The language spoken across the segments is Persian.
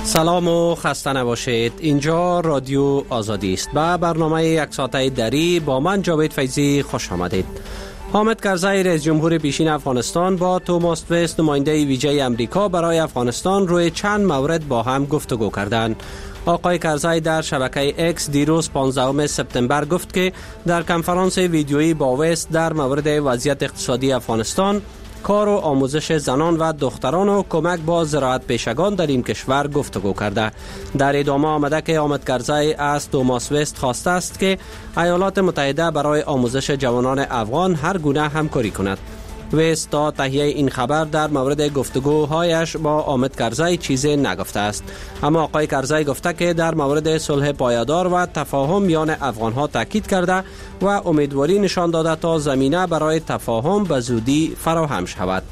سلام و خسته نباشید. اینجا رادیو آزادی است. با برنامه یک ساعته دری با من جاوید فیضی خوش آمدید. حامد کرزی رئیس جمهور پیشین افغانستان با توماس وست نماینده ویژه امریکا برای افغانستان روی چند مورد با هم گفتگو کردند. آقای کرزی در شبکه اکس دیروز 15 سپتامبر گفت که در کنفرانس ویدیویی با وست در مورد وضعیت اقتصادی افغانستان، کار و آموزش زنان و دختران و کمک با زراعت پیشگان در این کشور گفتگو کرده. در ادامه آمده که حامد کرزی از توماس وست خواسته است که ایالات متحده برای آموزش جوانان افغان هر گونه همکاری کند. وست تا تهیه این خبر در مورد گفتگوهایش با حامد کرزی چیزی نگفته است، اما آقای کرزی گفته که در مورد صلح پایدار و تفاهم میان افغانها تاکید کرده و امیدواری نشان داده تا زمینه برای تفاهم به زودی فراهم شود.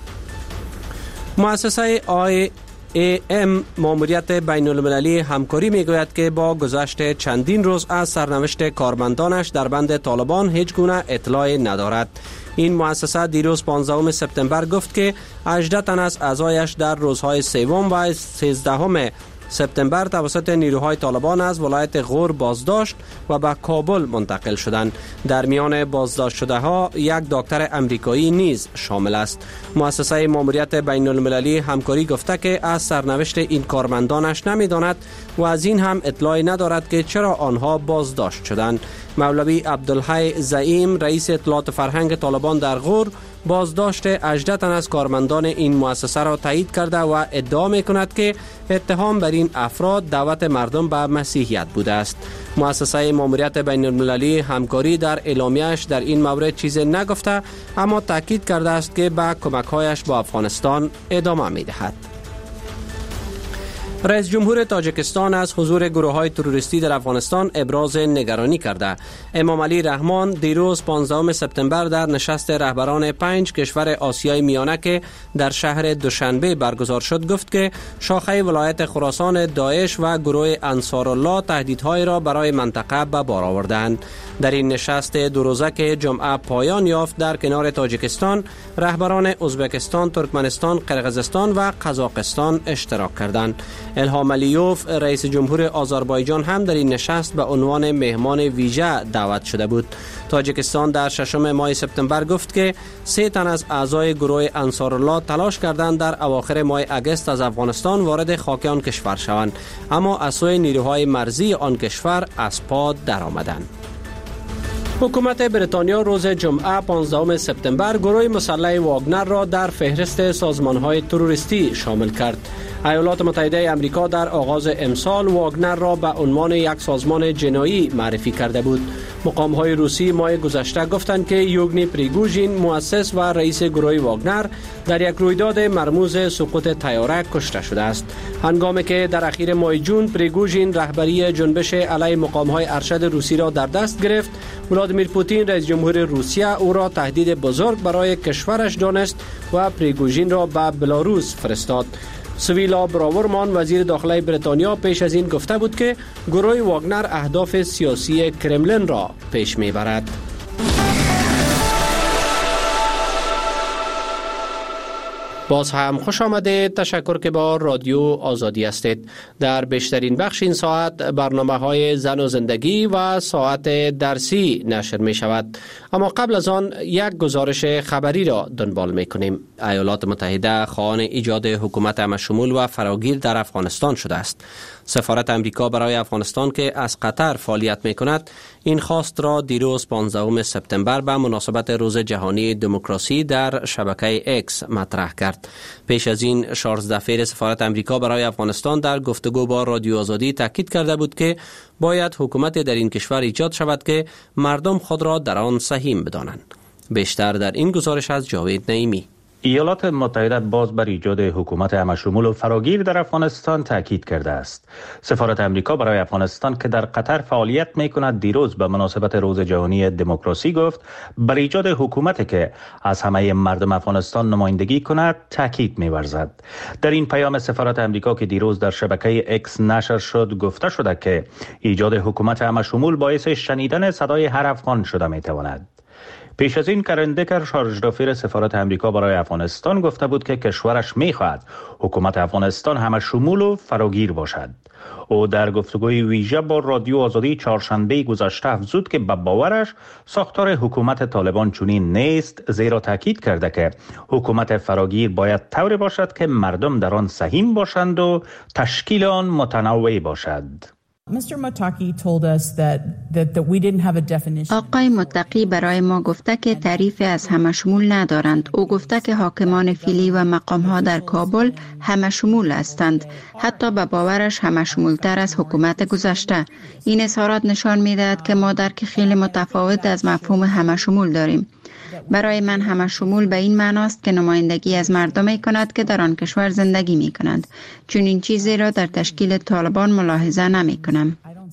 مؤسسه IAM ماموریت بین المللی همکاری میگوید که با گذشت چندین روز از سرنوشت کارمندانش در بند طالبان هیچ گونه اطلاعی ندارد. این مؤسسه دیروز 15 سپتامبر گفت که 18 تن از اعضایش در روزهای 3 و 13 سپتامبر توسط نیروهای طالبان از ولایت غور بازداشت و به کابل منتقل شدند. در میان بازداشت شده ها یک دکتر امریکایی نیز شامل است. مؤسسه ماموریت بین المللی همکاری گفته که از سرنوشت این کارمندانش نمیداند و از این هم اطلاعی ندارد که چرا آنها بازداشت شدند. مولوی عبدالحی زعیم رئیس اطلاعات فرهنگ طالبان در غور بازداشت 18 تن از کارمندان این مؤسسه را تایید کرده و ادعا می کند که اتهام بر این افراد دعوت مردم به مسیحیت بوده است. مؤسسه ماموریت بین المللی همکاری در اعلامیه‌اش در این مورد چیزی نگفته، اما تاکید کرده است که به کمک‌هایش با افغانستان ادامه می دهد. رئیس جمهور تاجیکستان از حضور گروه‌های تروریستی در افغانستان ابراز نگرانی کرده. امام علی رحمان دیروز 15 سپتامبر در نشست رهبران 5 کشور آسیای میانه که در شهر دوشنبه برگزار شد گفت که شاخه ولایت خراسان داعش و گروه انصارالله تهدیدهای را برای منطقه به بار آوردند. در این نشست دو روزه که جمعه پایان یافت در کنار تاجیکستان، رهبران ازبکستان، ترکمنستان، قرقیزستان و قزاقستان اشتراک کردند. الهام علیوف رئیس جمهور آذربایجان هم در این نشست به عنوان مهمان ویژه دعوت شده بود. تاجیکستان در 6 ماه سپتامبر گفت که 3 تن از اعضای گروه انصارالله تلاش کردند در اواخر ماه اگست از افغانستان وارد خاک آن کشور شوند، اما از سوی نیروهای مرزی آن کشور از پا درآمدند. حکومت بریتانیا روز جمعه 15 سپتامبر گروه مسلح واگنر را در فهرست سازمان‌های تروریستی شامل کرد. ایالات متحده امریکا در آغاز امسال واگنر را به عنوان یک سازمان جنایی معرفی کرده بود. مقام‌های روسی ماه گذشته گفتند که یوگنی پریگوژین مؤسس و رئیس گروه واگنر در یک رویداد مرموز سقوط طیاره کشته شده است. هنگامی که در اخیر ماه جون پریگوژین رهبری جنبش علیه مقام‌های ارشد روسی را در دست گرفت، ولادیمیر پوتین رئیس جمهور روسیه او را تهدید بزرگ برای کشورش دانست و پریگوژین را به بلاروس فرستاد. سویلا براورمان وزیر داخلی بریتانیا پیش از این گفته بود که گروه واگنر اهداف سیاسی کرملین را پیش میبرد. باز هم خوش آمده. تشکر که با رادیو آزادی هستید. در بیشترین بخش این ساعت برنامه‌های زن و زندگی و ساعت درسی نشر می شود، اما قبل از آن یک گزارش خبری را دنبال می کنیم. ایالات متحده خواهان ایجاد حکومت همه‌شمول و فراگیر در افغانستان شده است. سفارت امریکا برای افغانستان که از قطر فعالیت می کند این خواست را دیروز 15 سپتامبر به مناسبت روز جهانی دموکراسی در شبکه اکس مطرح کرد. پیش از این چارلز دفیر سفارت امریکا برای افغانستان در گفتگو با رادیو آزادی تاکید کرده بود که باید حکومت در این کشور ایجاد شود که مردم خود را در آن سهیم بدانند. بیشتر در این گزارش از جاوید نعیمی. ایالات متحده باز بر ایجاد حکومت همه‌شمول و فراگیر در افغانستان تاکید کرده است. سفارت امریکا برای افغانستان که در قطر فعالیت می‌کند دیروز به مناسبت روز جهانی دموکراسی گفت بر ایجاد حکومتی که از همه مردم افغانستان نمایندگی کند تاکید می‌ورزد. در این پیام سفارت امریکا که دیروز در شبکه اکس نشر شد گفته شده که ایجاد حکومت همه‌شمول باعث شنیدن صدای هر افغان شده می‌تواند. پیش از این کرندکر شارژ سفارت امریکا برای افغانستان گفته بود که کشورش می‌خواهد حکومت افغانستان همه شمول و فراگیر باشد. او در گفتگوی ویژه با رادیو آزادی چهارشنبه گذشته افزود که به باورش ساختار حکومت طالبان چنین نیست، زیرا تاکید کرده که حکومت فراگیر باید طوری باشد که مردم در آن سهیم باشند و تشکیل آن متنوع باشد. آقای متقی برای ما گفته که تعریف از همه شمول ندارند. او گفته که حاکمان فعلی و مقام‌ها در کابل همه شمول هستند، حتی به باورش همه شمولتر از حکومت گذشته. این اظهارات نشان می‌دهد که ما درک خیلی متفاوت از مفهوم همه شمول داریم. برای من همه شمول به این معناست که نمایندگی از مردمی کند که در آن کشور زندگی می کنند. چون این چیزی را در تشکیل طالبان ملاحظه نمی کنم.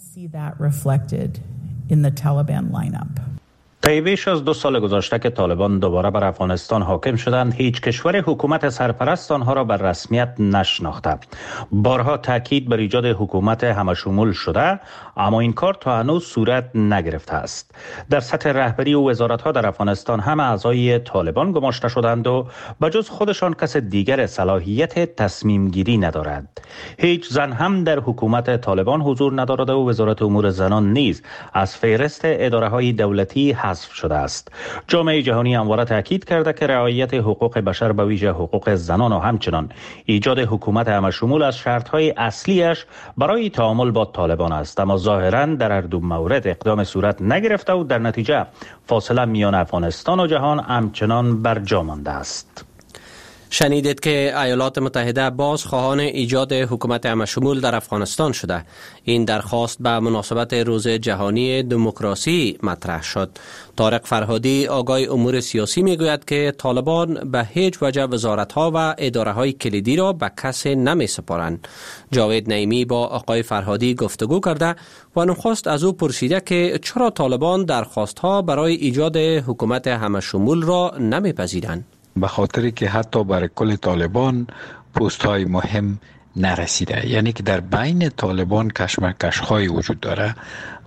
طی بیش از 2 سال گذشته که طالبان دوباره بر افغانستان حاکم شدند، هیچ کشور حکومت سرپرست آنها را بر رسمیت نشناخته. بارها تاکید بر ایجاد حکومت همشمول شده، اما این کار تا هنوز صورت نگرفته است. در سطح رهبری و وزارت‌ها در افغانستان همه اعضای طالبان گماشته شدند و بجز خودشان کس دیگر صلاحیت تصمیم گیری ندارد. هیچ زن هم در حکومت طالبان حضور ندارد و وزارت امور زنان نیز از فهرست اداره‌های دولتی حذف شده است. جامعه جهانی همواره تاکید کرده که رعایت حقوق بشر به ویژه حقوق زنان و همچنان ایجاد حکومت همشمول از شرط‌های اصلیش برای تعامل با طالبان است، اما ظاهراً در هر دو مورد اقدام صورت نگرفته و در نتیجه فاصله میان افغانستان و جهان همچنان برجا مانده است. شنیدید که ایالات متحده باز خواهان ایجاد حکومت همشمول در افغانستان شده. این درخواست به مناسبت روز جهانی دموکراسی مطرح شد. طارق فرهادی آگای امور سیاسی میگوید که طالبان به هیچ وجه وزارت‌ها و اداره‌های کلیدی را به کسی نمی‌سپارند. جاوید نعیمی با آقای فرهادی گفتگو کرده و نخست از او پرسیده که چرا طالبان درخواست‌ها برای ایجاد حکومت همشمول را نمی‌پذیرند. به خاطری که حتی برای کل طالبان پست های مهم نرسیده، یعنی که در بین طالبان کشمکش های وجود داره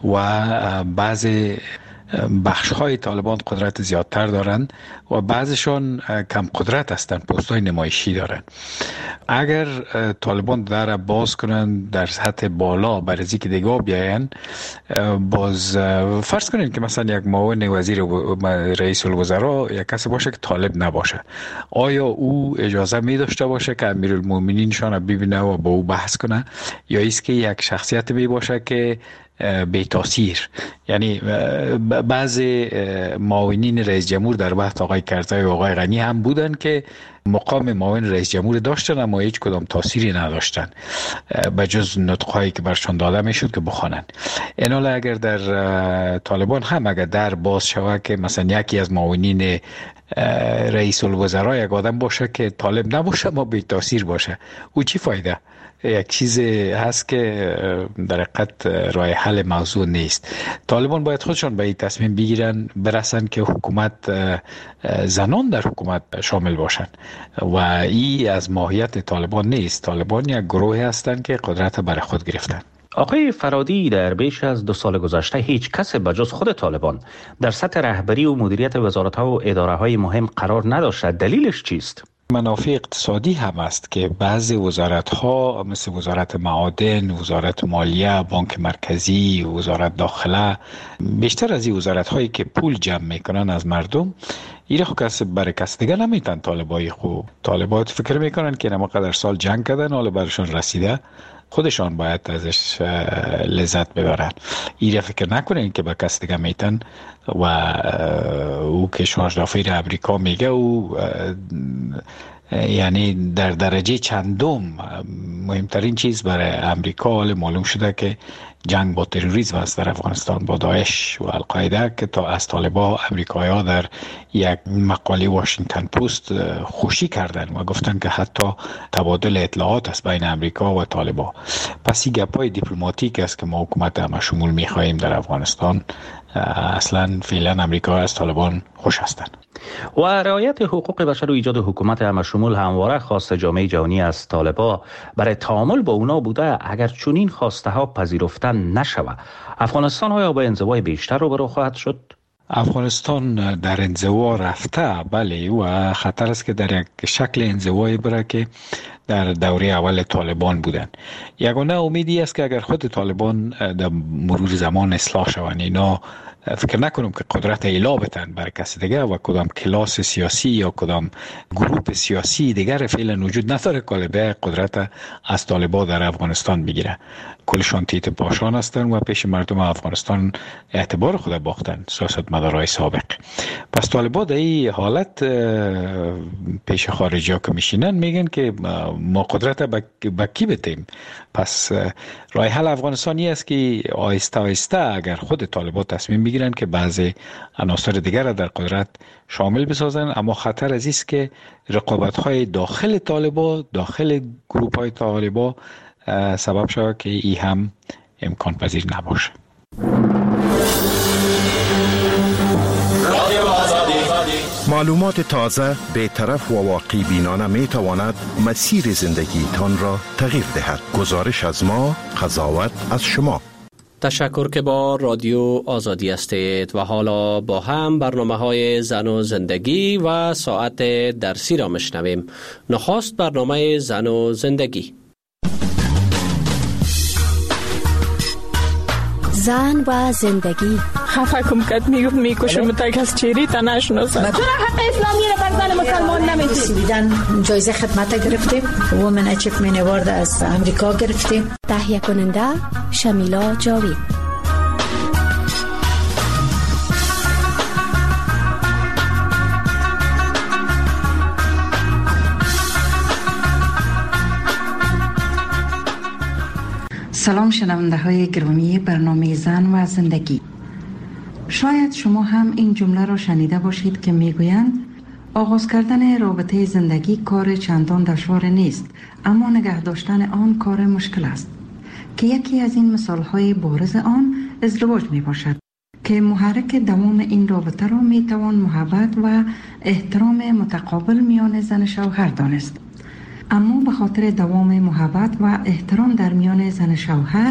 و بعضی بخش های طالبان قدرت زیادتر دارند و بعضشان کم قدرت هستند، پست های نمایشی دارند. اگر طالبان در باز کنند در سطح بالا برای که دیگه بیاین، باز فرض کنید که مثلا یک معاون وزیر رئیس الوزراء یک کسی باشه که طالب نباشه، آیا او اجازه می داشته باشه که امیرالمومنین شان ببینه و با او بحث کنه، یا است که یک شخصیت می باشه که بی تاثیر؟ یعنی بعضی معاونین رئیس جمهور در وقت آقای کرزی و آقای غنی هم بودن که مقام معاون رئیس جمهور داشتن اما هیچ کدام تاثیری نداشتن به جز نطقهایی که برشان داده میشد که بخوانن. این حالا اگر در طالبان هم اگر در باز شود که مثلا یکی از معاونین رئیس الوزراء یک آدم باشه که طالب نباشه اما بی تاثیر باشه، او چی فایده؟ یک چیز هست که در حقیقت راه حل موضوع نیست. طالبان باید خودشان به این تصمیم بگیرن برسن که حکومت زنان در حکومت شامل باشن و این از ماهیت طالبان نیست. طالبان یک گروه هستند که قدرت برای خود گرفتن. آقای فرادی، در بیش از 2 سال گذشته هیچ کس بجز خود طالبان در سطح رهبری و مدیریت وزارت‌ها و اداره‌های مهم قرار نداشته. دلیلش چیست؟ منافع اقتصادی هم است که بعضی وزارت‌ها مثل وزارت معادن، وزارت مالیه، بانک مرکزی، وزارت داخله، بیشتر از این وزارت‌هایی که پول جمع میکنن از مردم، ایره خو کس برای کس دیگه نمیتن. طالبای خوب طالبات فکر میکنن که نما قدر سال جنگ کردن حالا برشان رسیده، خودشان باید ازش لذت ببرن. ایره فکر نکنین که به کس دیگه میتن و او که شارژدافیر امریکا میگه او یعنی در درجه چندم مهمترین چیز برای امریکا حال معلوم شده که جنگ با تروریسم است در افغانستان با داعش و القاعده که تا از طالبان امریکایی‌ها در یک مقاله واشنگتن پست خوشی کردن و گفتن که حتی تبادل اطلاعات است بین امریکا و طالبان. پس این گپ‌های دیپلماتیک است که ما حکومت همشمول می‌خواهیم در افغانستان. اصلا فعلا امریکا از طالبان خوش هستند. و رعایت حقوق بشر و ایجاد حکومت همشمول همواره خواست جامعه جهانی از طالبان برای تعامل با اونا بوده. اگر چنین خواسته ها پذیرفته نشود، افغانستان ها با انزوای بیشتر روبرو خواهد شد. افغانستان در انزوا رفته، بله، و خطر است که در یک شکل انزوایی بره که در دوره اول طالبان بودن. یگانه امیدی است که اگر خود طالبان در مرور زمان اصلاح شوند، اینا فکر نکنم که قدرت اعلا بتن بر کسی دیگه و کدام کلاس سیاسی یا کدام گروه سیاسی دیگر فعلا وجود نداره که قدرت از طالبان در افغانستان بگیره. کلشان تیت پاشان هستند و پیش مردم افغانستان اعتبار خود باختن، سیاستمدارای سابق. پس طالبان در این حالت پیش خارجی ها که میشینن میگن که ما قدرت به کی بتیم. پس راه حل افغانستانی است که آهسته آهسته اگر خود طالبان تصمیم بگیرن که بعضی عناصر دیگر را در قدرت شامل بسازن، اما خطر از است که رقابت‌های داخل طالبان، داخل گروه‌های طالبان سبب شود که این هم امکان پذیر نباشه. معلومات تازه، بی‌طرف و واقعی بینانه می تواند مسیر زندگی تان را تغییر دهد. گزارش از ما، قضاوت از شما. تشکر که با رادیو آزادی هستید و حالا با هم برنامه‌های زن و زندگی و ساعت درسی را میشنویم. نخست برنامه زن و زندگی. زن و زندگی. خفه کم کت میکشم تا کس چیری تا نشناسم. چرا حق اسلامی را بر زن مسلمان نمیدید؟ سویدن جایزه خدمت گرفتیم، وومن اچیومنت اوارد از امریکا گرفتیم. تهیه کننده شمیلا جاوید. سلام شنونده های گرامی برنامه زن و زندگی. شاید شما هم این جمله را شنیده باشید که میگویند آغاز کردن رابطه زندگی کار چندان دشوار نیست، اما نگه داشتن آن کار مشکل است، که یکی از این مثال های بارز آن ازدواج می باشد که محرک دوام این رابطه را می توان محبت و احترام متقابل میان زن شوهر دانست. اما به خاطر دوام محبت و احترام در میان زن شوهر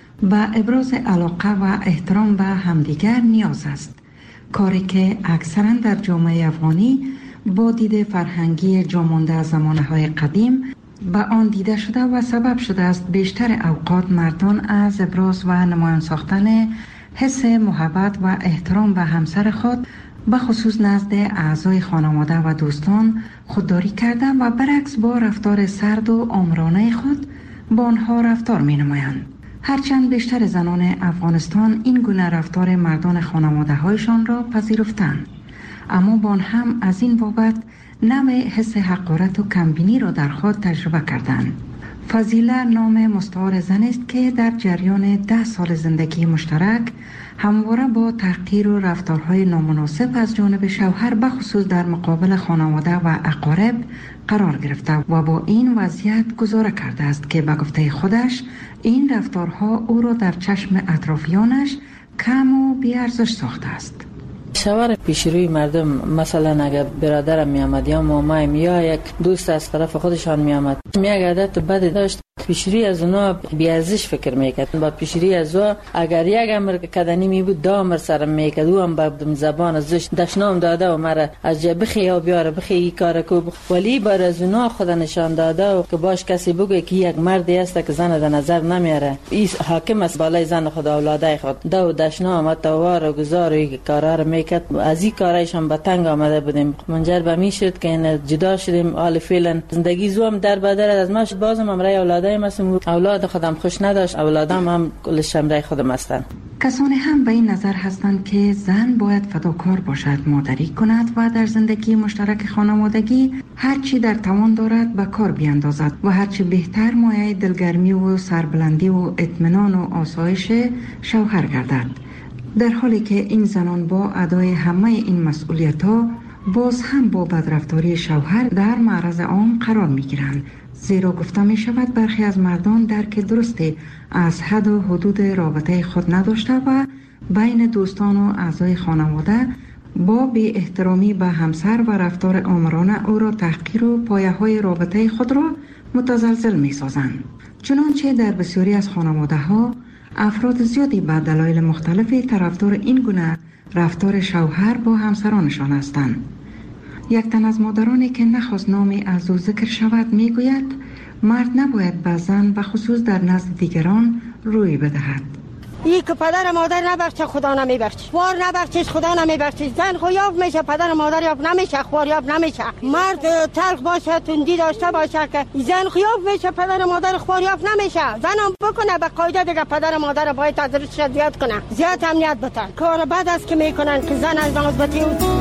و ابراز علاقه و احترام به همدیگر نیاز است، کاری که اکثرا در جامعه افغانی با دید فرهنگی جامانده از زمانه‌های قدیم به آن دیده شده و سبب شده است بیشتر اوقات مردان از ابراز و نمایان ساختن حس محبت و احترام به همسر خود به خصوص نزد اعضای خانواده و دوستان خودداری کرده و برعکس با رفتار سرد و آمرانه خود با آنها رفتار می نمایند. هرچند بیشتر زنان افغانستان این گونه رفتار مردان خانواده هایشان را پذیرفتند، اما با آن هم از این بابت نوع حس حقارت و کمبینی را در خود تجربه کردند. فضیله نام مستعار زن است که در جریان 10 سال زندگی مشترک همواره با تحقیر و رفتارهای نامناسب از جانب شوهر به خصوص در مقابل خانواده و اقارب قرار گرفته و با این وضعیت گزاره کرده است که به گفته خودش این رفتارها او را در چشم اطرافیانش کم و بی‌ارزش ساخته است. شوهر پیشروی مردم، مثلا اگر برادرم می آمد یا مامایم یا یک دوست از طرف خودشان می آمد، یک عادت بد داشت، پیشروی از اونا بی‌ارزش فکر میکرد. با پیشروی از او اگر یک امر کدنی می بود دا امر سرم میکرد، او هم به زبان ازش دشنام داده و مرا از جا بخی و بیاره بخی ای کار کو، ولی بر از اونا خود نشان داده و که باش کسی بگه که یک مردی است که زن در نظر نمیاره، این حاکم است بالای زن خود اولادای خود، دا و دشنام توار و گزار و کارا رو میکرد. از این کارایش هم به تنگ آمده بودیم، منجر به می شد که این جدا شدیم. حال فعلا زندگی زوم در بدر از ما شد، بازم امرای اولادای اولاد خودم خوش نداشت، اولادم هم کلش امرای خودم هستند. کسانی هم به این نظر هستند که زن باید فداکار باشد، مادری کند و در زندگی مشترک خانوادگی هرچی در توان دارد به کار بیاندازد و هرچی بهتر مایه دلگرمی و سربلندی و اطمینان و آسایش شوهر گردد، در حالی که این زنان با ادای همه این مسئولیت‌ها باز هم با بدرفتاری شوهر در معرض آن قرار می‌گیرند، زیرا گفته می شود برخی از مردان درک درستی از حد و حدود رابطه خود نداشته و بین دوستان و اعضای خانواده با بی احترامی به همسر و رفتار آمرانه او را تحقیر و پایه های رابطه خود را متزلزل می سازند. چنانچه در بسیاری از خانواده ها افراد زیادی به دلایل مختلفی طرفدار این گونه رفتار شوهر با همسرانشان هستند. یک تن از مادرانی که نخواست نامی از او ذکر شود میگوید مرد نباید به زن و خصوص در نزد دیگران روی بدهد. این که پدر مادر نبخشه خدا نمیبخشه، خوار نبخشش خدا نمیبخشه. زن خویاب میشه، پدر مادر یاب نمیشه، خوار یاب نمیشه. مرد تلخ باشه، تندی داشته باشه که زن خویاب میشه، پدر مادر خوار یاب نمیشه. زن هم بکنه به قاعده دیگه پدر مادر باید ازش زیاد کنه، زیاد امنیت بتن. کار بد است که میکنن که زن از نازبتی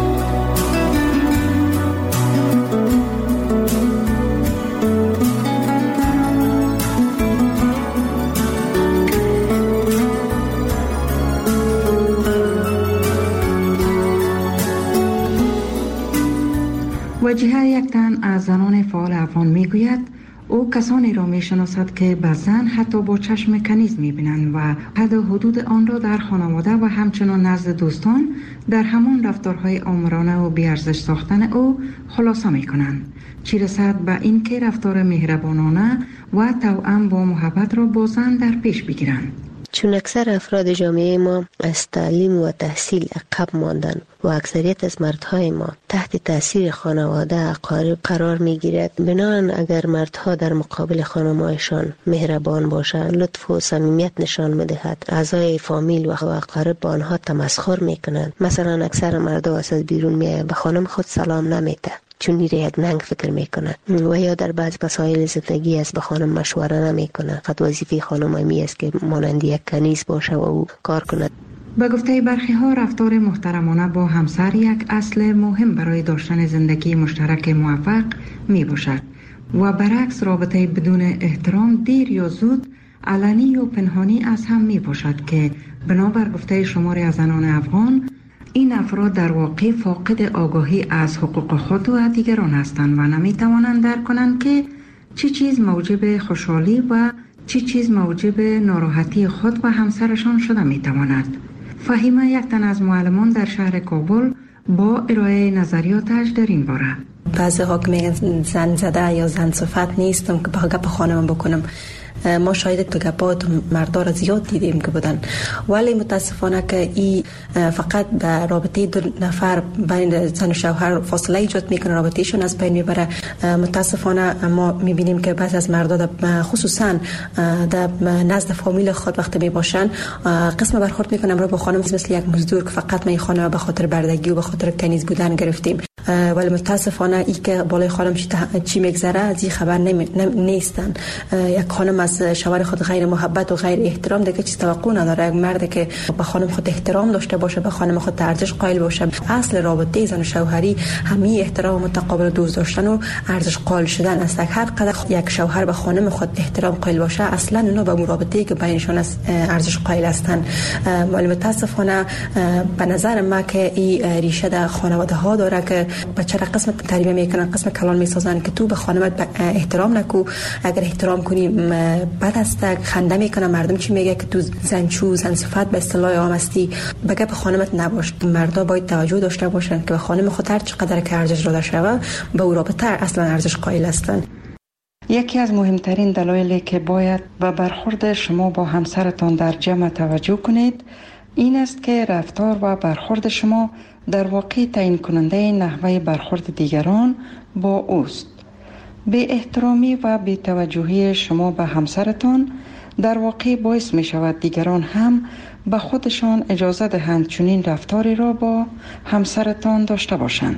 وجیه یک تن از زنان فعال افغان میگوید او کسانی را میشناسد که به زن حتی با چشم کنیز میبینند و حد و حدود آن را در خانواده و همچنان نزد دوستان در همان رفتارهای آمرانه و بیارزش ساختن او خلاصه میکنند، چی رسد به این که رفتار مهربانانه و توأم با محبت را با زن در پیش بگیرند. چون اکثر افراد جامعه ما از تعلیم و تحصیل عقب ماندن و اکثریت از مردهای ما تحت تاثیر خانواده اقارب قرار می گیرد، بنابراین اگر مردها در مقابل خانمایشان مهربان باشند، لطف و صمیمیت نشان می‌دهد، اعضای فامیل و اقارب با آنها تمسخر می‌کنند. مثلا اکثر مردها از بیرون میآیند به خانم خود سلام نمی‌ده چون میره یک ننگ فکر میکنه و یا در بعض مسائل زندگی است به خانم مشوره نمیکنه. خود وظیفه خانم می است که مانند یک کنیز باشه و او کار کنه. به گفته برخی ها رفتار محترمانه با همسر یک اصل مهم برای داشتن زندگی مشترک موفق می باشد و برعکس رابطه بدون احترام دیر یا زود علنی و پنهانی از هم می باشد که بنابر گفته شماری از زنان افغان این افراد در واقع فاقد آگاهی از حقوق خود و دیگران هستند و نمی توانند درک کنند که چه چیز موجب خوشحالی و چه چیز موجب ناراحتی خود و همسرشان شده می تواند. فهیمه یک تن از معلمان در شهر کابل با ارائه نظریاتش در این باره. بعضی ها که میگن زن زده یا زن صفت نیستم که با گپ خانم بکنم. ما شاید تو گپات مردا را زیاد دیدیم که بودن، ولی متاسفانه که این فقط به رابطه دو نفر بین زن و شوهر فاصله ایجاد میکنه، رابطهشون از بین میبره. متاسفانه ما میبینیم که بعضی از مردا خصوصا در نزد فامیل خود وقتی میباشن قسم برخورد میکنن را با خانم مثل یک مزدور که فقط ما خانم به خاطر بردگی و به خاطر کنیز بودن گرفتیم. ولی متاسفانه ای که بالای خانم چی میگذره از این خبر نیستن. یک خانم از شوهر خود غیر محبت و غیر احترام دیگه چیز توقع نداره. یک مرد که به خانم خود احترام داشته باشه، به خانم خود ارزش قائل باشه. اصل رابطه زن و شوهری همین احترام متقابل دوست داشتن و ارزش قائل شدن است. هر قدر یک شوهر به خانم خود احترام قائل باشه، اصلا اونا به رابطه‌ای که بینشون ارزش قائل هستن. ولی متاسفانه به نظر من که این ریشه در خانواده ها داره که بچه را قسم تربیت میکنن، قسم کلان میسازن که تو به خانمت احترام نکو، اگر احترام کنی بد است. خنده میکنه مردم چی میگه که تو زنچو زن صفت به اصطلاح عام هستی، بگه به خانمت نباش. مردا باید توجه داشته باشن که به خانم خود هر چقدر که ارزش داده شوه به او رابطه اصلا ارزش قائل هستن. یکی از مهمترین دلایلی که باید به برخورد شما با همسرتان در جمع توجه کنید این است که رفتار و برخورد شما در واقع تعیین کننده نحوه برخورد دیگران با اوست. بی احترامی و بی توجهی شما به همسرتان در واقع باعث می شود دیگران هم به خودشان اجازه دهند چنین رفتاری را با همسرتان داشته باشند.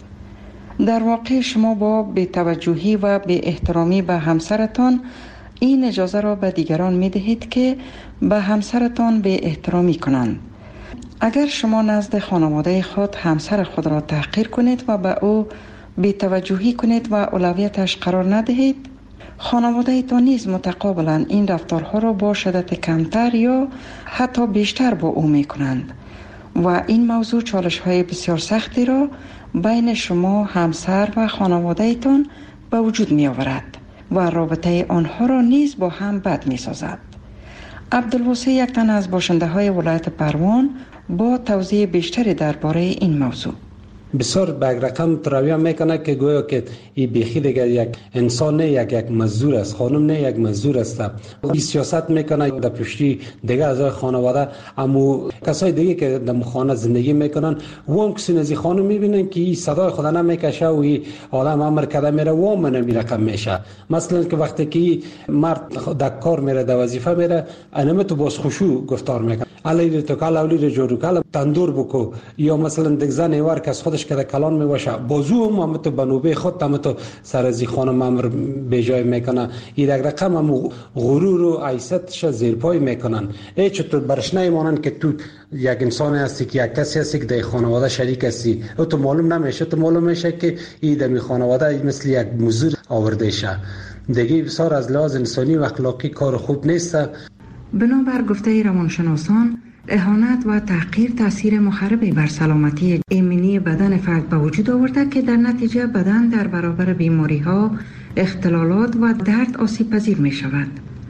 در واقع شما با بی توجهی و بی احترامی به همسرتان این اجازه را به دیگران می دهید که به همسرتان بی احترامی کنند. اگر شما نزد خانواده خود همسر خود را تحقیر کنید و به او بی توجهی کنید و اولویتش قرار ندهید، خانواده تان نیز متقابلا این رفتارها را با شدت کمتر یا حتی بیشتر با او می کنند و این موضوع چالش های بسیار سختی را بین شما همسر و خانواده تان به وجود می آورد و رابطه آنها را نیز با هم بد می سازد. عبدالواسع یک تن از باشنده های ولایت پروان با توضیح بیشتری درباره این موضوع. بسیار به رقم ترویه میکنه که گویا که این بیخی دیگه یک انسان نه، یک مزدور است، خانم نه یک مزدور است. این سیاست میکنه در پشتی دیگه اعضای خانواده، اما کسای دیگه که در خانه زندگی میکنن و هم کسی نزی خانم میبینن که این صدای خدا نمیکشه و این عالم امر کرده میره و هم نمی رقم میشه. مثلا که وقتی که مرد در کار میره، در وظیفه میره، انم تو باز خوشو گفتار میکنه، علی تو کلا اولی جورو کلا تندور بکو، یا مثلا دیگه زن ایوار که از خودش که کلان میواشه بازو هم تو بنوبه خود هم تو سر از خانم امر به جای میکنه. این رقم هم غرور و عیستش زیر پای میکنن. ای چطور برش نمیمونن که تو یک انسان هستی، که یک کسی هستی که در خانواده شریک هستی، او تو معلوم نمیشه، تو معلوم میشه که این در خانواده مثل یک مزدور آورده شه. دیگه بسیار از لحاظ انسانی و اخلاقی کار خوب نیست. بنابر گفته روانشناسان، اهانت و تحقیر تاثیر مخربی بر سلامتی ایمنی بدن فرد به وجود آورده که در نتیجه بدن در برابر بیماری‌ها، اختلالات و درد آسیب پذیر می شود.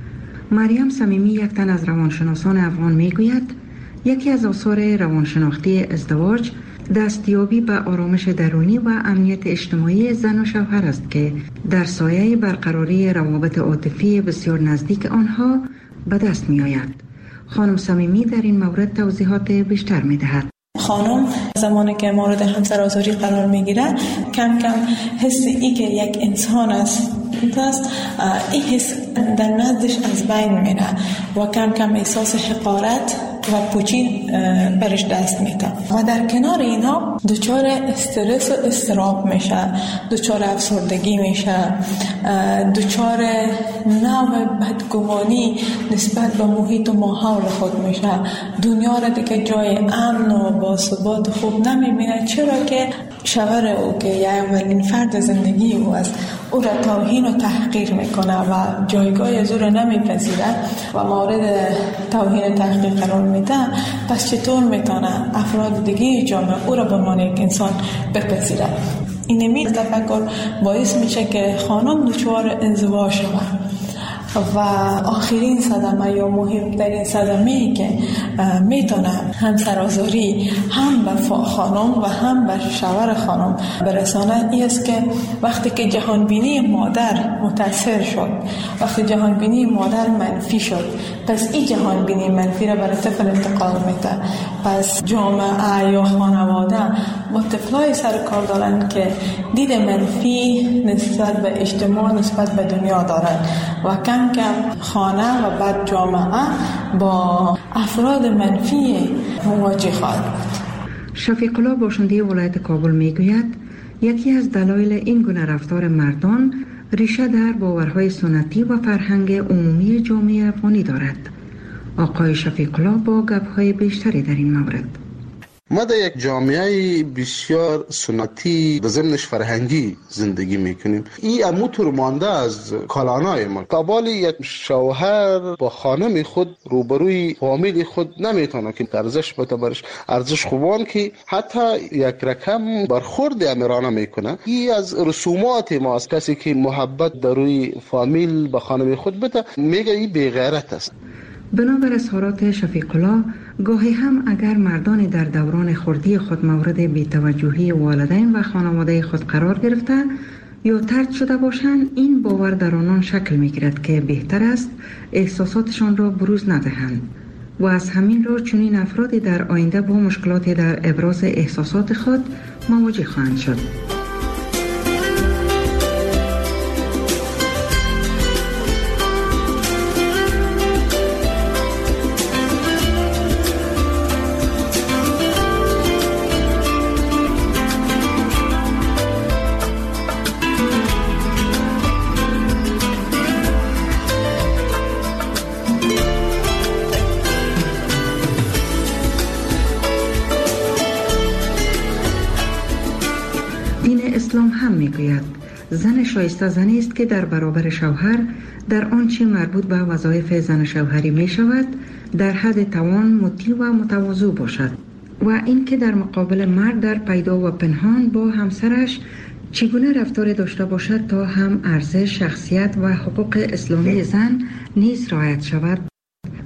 مریم صمیمی، یک تن از روانشناسان افغان، می گوید یکی از آثار روانشناختی ازدواج دستیابی به آرامش درونی و امنیت اجتماعی زن و شوهر است که در سایه برقراری روابط عاطفی بسیار نزدیک آنها به دست می آید. خانم صمیمی در این مورد توضیحات بیشتر می دهد. خانم زمانی که مورد همسرآزاری قرار می گیره، کم کم حس ای که یک انسان است این حس در نزدش از بین میره و کم کم احساس حقارت و پوچی برش دست میده و در کنار اینا دچار استرس و اضطراب میشه، دچار افسردگی میشه، دچار نوع بدگمانی نسبت به محیط و ماحول خود میشه. دنیا را دیگه جای امن و باثبات خوب نمیبینه، چرا که شوهر او که یه اولین فرد زندگی او است او را توهین و تحقیر میکنه و جایگاه از او را نمیپذیره و مورد توهین و تحقیر قرار میده. پس چطور میتونه افراد دیگه جامعه او را به عنوان یک انسان بپذیره؟ این تفکر باعث میشه که خانم دچار انزوا شود و آخرین صدمه یا مهمترین صدمه‌ای که میتونه همسرآزاری هم به خانم و هم به شوهر خانم برسانه این است که وقتی که جهانبینی مادر متاثر شد، وقتی جهانبینی مادر منفی شد، پس این جهانبینی منفی را برای طفل انتقال میده. پس جامعه یا خانواده با طفلای سر کار دارن که دید منفی نسبت به اجتماع، نسبت به دنیا دارن و کم خانه و بعد جامعه با افراد منفی مواجه خواهد بود. شفیق الله باشنده ولایت کابل میگوید یکی از دلایل این گونه رفتار مردان ریشه در باورهای سنتی و فرهنگ عمومی جامعه افغانی دارد. آقای شفیق الله با گپ‌های بیشتری در این مورد. ما در یک جامعه بسیار سنتی و ضمنش فرهنگی زندگی میکنیم. این اموتور مانده از کالانای ما. قبال یک شوهر با خانم خود روبروی فامیل خود نمیتونه که ارزش بتبرش ارزش خوبان که حتی یک رقم برخورد امیرانه میکنه. این از رسومات ما است. کسی که محبت در روی فامیل با خانم خود بده میگه این بی‌غیرت است. بنابر اظهارات شفیق الله، گاهی هم اگر مردان در دوران خردی خود مورد بی‌توجهی والدین و خانواده خود قرار گرفته یا طرد شده باشند، این باور در آنان شکل می‌گیرد که بهتر است احساساتشان را بروز ندهند و از همین رو چنین افرادی در آینده با مشکلاتی در ابراز احساسات خود مواجه خواهند شد. اسلام هم میگوید زن شایسته زنی است که در برابر شوهر در آنچه مربوط به وظایف زن شوهری می شود در حد توان مطیع و متواضع باشد و اینکه در مقابل مرد در پیدا و پنهان با همسرش چگونه رفتار داشته باشد تا هم ارزش، شخصیت و حقوق اسلامی زن نیز رعایت شود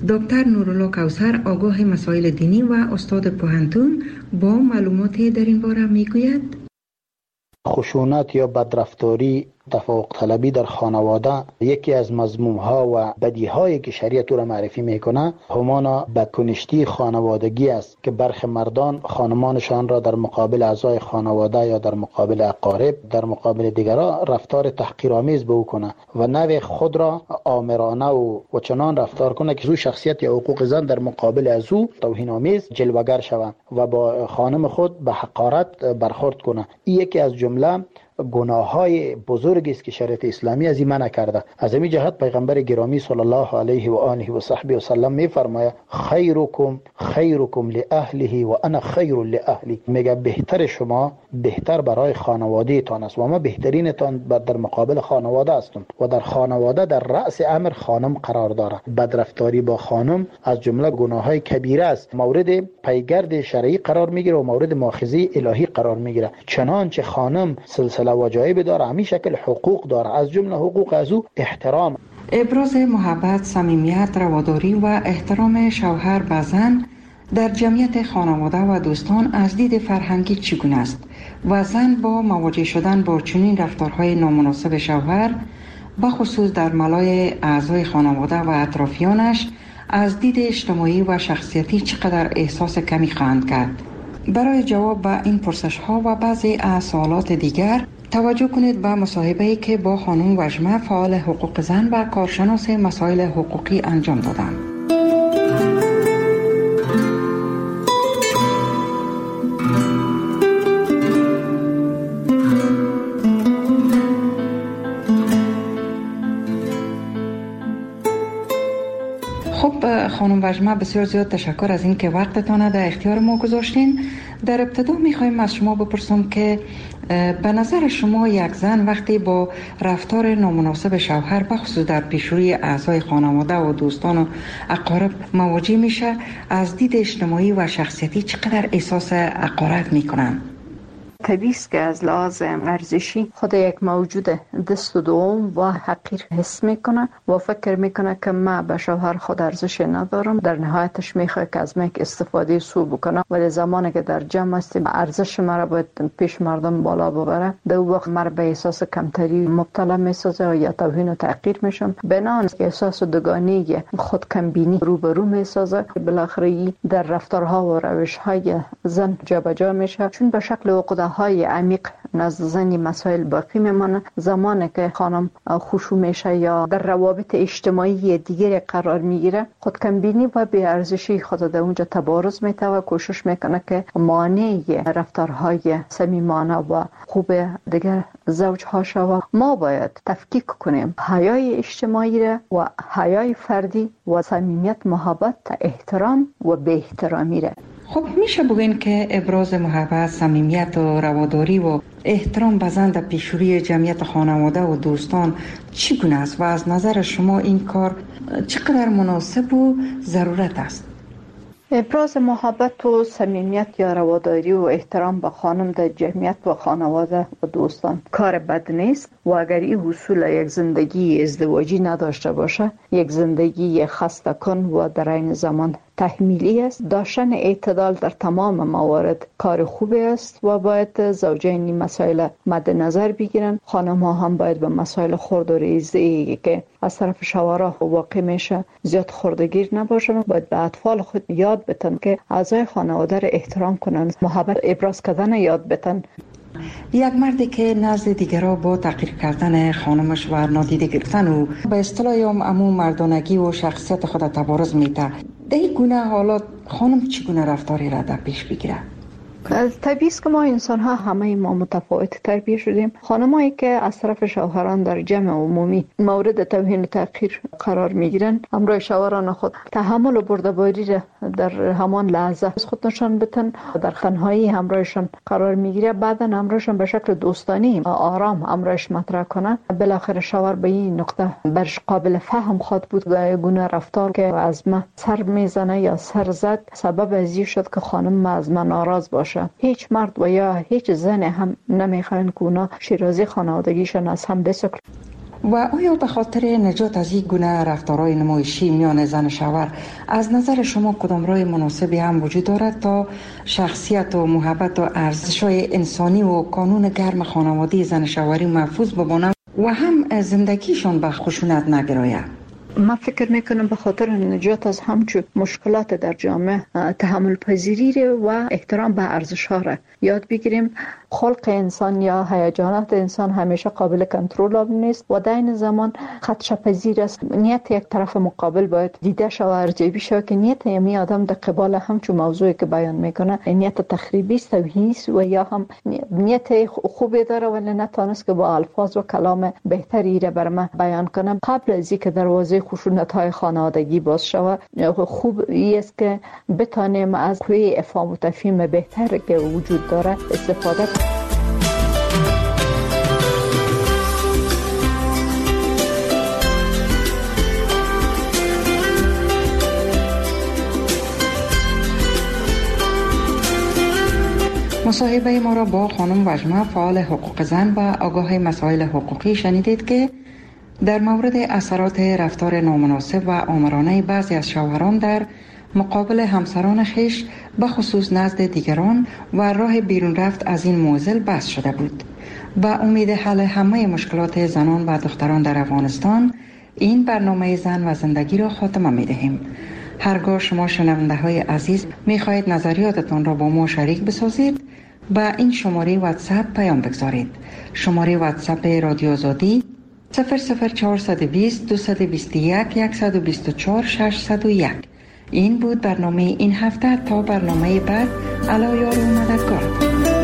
دکتر نورالله کوثر آگاه مسائل دینی و استاد پوهنتون با معلوماتی در این باره میگوید خشونت یا بدرفتاری، تفوق طلبی در خانواده یکی از مذموم‌ها و بدیهایی که شریعت او را معرفی میکنه همان بدکنشتی خانوادگی است که برخی مردان خانمانشان را در مقابل اعضای خانواده یا در مقابل اقارب در مقابل دیگران رفتار تحقیرآمیز به او کنه و نوع خود را آمرانه و چنان رفتار کنه که او شخصیت یا حقوق زن در مقابل از او توهین‌آمیز جلوه‌گر شوند و با خانم خود به حقارت برخورد کنه. این یکی از جمله گناه‌های بزرگی است که شریعت اسلامی از این منع کرده. از همین جهت پیغمبر گرامی صلی الله علیه و آله و صحبه و سلم می‌فرماید خیرکم لاهله و انا خیر لاهلی. میگه بهتر شما بهتر برای خانواده تان است و ما بهترینتان در مقابل خانواده هستم و در خانواده در رأس امر خانم قرار داره. بدرفتاری با خانم از جمله گناه‌های کبیره است، مورد پیگرد شرعی قرار میگیره و مورد مؤاخذه الهی قرار میگیره. چنانچه خانم سلسله وجایب داره، همین شکل حقوق داره، از جمله حقوق از او احترام. ابراز محبت، صمیمیت، رواداری و احترام شوهر به زن در جمعیت خانواده و دوستان از دید فرهنگی چگونه است و زن با مواجه شدن با چنین رفتارهای نامناسب شوهر بخصوص در ملای اعضای خانواده و اطرافیانش از دید اجتماعی و شخصیتی چقدر احساس کمی خواهند کرد؟ برای جواب به این پرسش ها و بعضی از سوالات دیگر توجه کنید به مصاحبه‌ای که با خانم وژمه فعال حقوق زن و کارشناس مسائل حقوقی انجام دادم. خب خانم وژمه، بسیار زیاد تشکر از این که وقتتان در اختیار ما گذاشتین. در ابتدا میخوایم از شما بپرسم که به نظر شما یک زن وقتی با رفتار نامناسب شوهر بخصوص در پیشروی اعضای خانواده و دوستان و اقارب مواجه میشه، از دید اجتماعی و شخصیتی چقدر احساس حقارت میکنن؟ طبیعی است که از لحاظ ارزشی خود یک موجود دست و دوم و حقیر حس میکنه و فکر میکنه که من به شوهر خود ارزش ندارم. در نهایتش میخواد که از من استفاده سو بکنه، ولی زمانی که در جمع است ارزش مرا باید پیش مردم بالا ببره، در وقت مرا به احساس کمتری مبتلا میسازه یا توهین و تحقیر میشم. بنان احساس دوگانگی خود کمبینی روبرو میسازه. بالاخره در رفتارها و روشهای زن جابجا میشه، چون به شکل عقده های عمیق نزد زنی مسائل باقی میمانه. زمانی که خانم خشوع میشه یا در روابط اجتماعی دیگری قرار میگیره، خود کمبینی و بی ارزشی خود در اونجا تبارز میده و کوشش میکنه که مانع رفتارهای صمیمانه و خوب دیگر زوج ها شود. ما باید تفکیک کنیم حیای اجتماعی را و حیای فردی و صمیمیت، محبت، احترام و بی احترامی را. خب میشه بگین که ابراز محبت، صمیمیت و رواداری و احترام به زن در پیشروی جمعیت خانواده و دوستان چگونه است و از نظر شما این کار چقدر مناسب و ضرورت است؟ ابراز محبت و صمیمیت یا رواداری و احترام به خانم در جمعیت و خانواده و دوستان کار بد نیست و اگر این حصول یک زندگی ازدواجی نداشته باشه، یک زندگی خسته کن و در این زمان تحمیلی است. داشتن اعتدال در تمام موارد کار خوبی است و باید زوجین این مسائل مد نظر بگیرن. خانم ها هم باید به مسائل خرد و ریزی که از طرف شوهرها واقع میشه زیاد خردگیر نباشن. باید به اطفال خود یاد بدن که اعضای خانواده را احترام کنن، محبت ابراز کردن یاد بدن. یک مردی که نزد دیگرها با تحقیر کردن خانمش و نادیده گرفتن و به اصطلاح امو مردانگی و شخصیت خود تبارز میده، در این گونه حالات خانم چگونه رفتاری را در پیش بگیره؟ طبیعی است که ما انسان ها همه ما متفاوت تربیت شدیم. خانمایی که از طرف شوهران در جمع عمومی مورد توهین و تحقیر قرار میگیرن، همراه شوهران خود تحمل و بردباری را در همان لحظه از خود نشان بدن، در تنهایی همراهشان قرار میگیره، بعدا همراهشان به شکل دوستانی آرام همراهش مطرح کنه. بالاخره شوهر به این نقطه برش قابل فهم خود بود گونه رفتار که از من سر میزنه یا سر زد سبب از این شد که خانم از من ناراض باشه. هیچ مرد و یا هیچ زن هم نمیخواین که اونا شیرازی خانوادگیشان از هم بسکن. و آیا به خاطر نجات از این گونه رفتارهای نمایشی میان زن و شوهر از نظر شما کدام راه مناسبی هم وجود دارد تا شخصیت و محبت و ارزش‌های انسانی و قانون گرم خانوادگی زن و شوهری محفوظ بماند و هم زندگیشان به خشونت نگراید؟ من فکر میکنم به خاطر نجات از همچون مشکلات در جامعه تحمل پذیری و احترام به ارزش ها را یاد بگیریم. خلق انسان یا هیجانات انسان همیشه قابل کنترل نیست و در این زمان خدشه پذیر است. نیت یک طرف مقابل باید دیده شود و ارزیابی شود که نیت یمی آدم در قبال همچون موضوعی که بیان میکنه نیت تخریبی است و یا هم نیت خوبی داره ولی نتونست که با الفاظ و کلام بهتری را بر ما بیان کنم. قبل از اینکه دروازه خشونت‌های خانوادگی باز شود خوب است که بتانیم از قوه افهام و تفهیم بهتر که وجود داره استفاده کنیم. مصاحبه ما را با خانم وجمه فعال حقوق زن و آگاه مسائل حقوقی شنیدید که در مورد اثرات رفتار نامناسب و آمرانه بعضی از شوهران در مقابل همسران خیش به خصوص نزد دیگران و راه بیرون رفت از این معضل بحث شده بود. با امید حل همه مشکلات زنان و دختران در افغانستان این برنامه زن و زندگی را خاتمه می دهیم. هرگاه شما شنونده های عزیز می خواهید نظریاتتان را با ما شریک بسازید با این شماره واتساپ پیام بگذارید. شماره واتساپ رادیو آزادی 00420 221 124 601. این بود برنامه این هفته. تا برنامه بعد، علا یار و مددگار.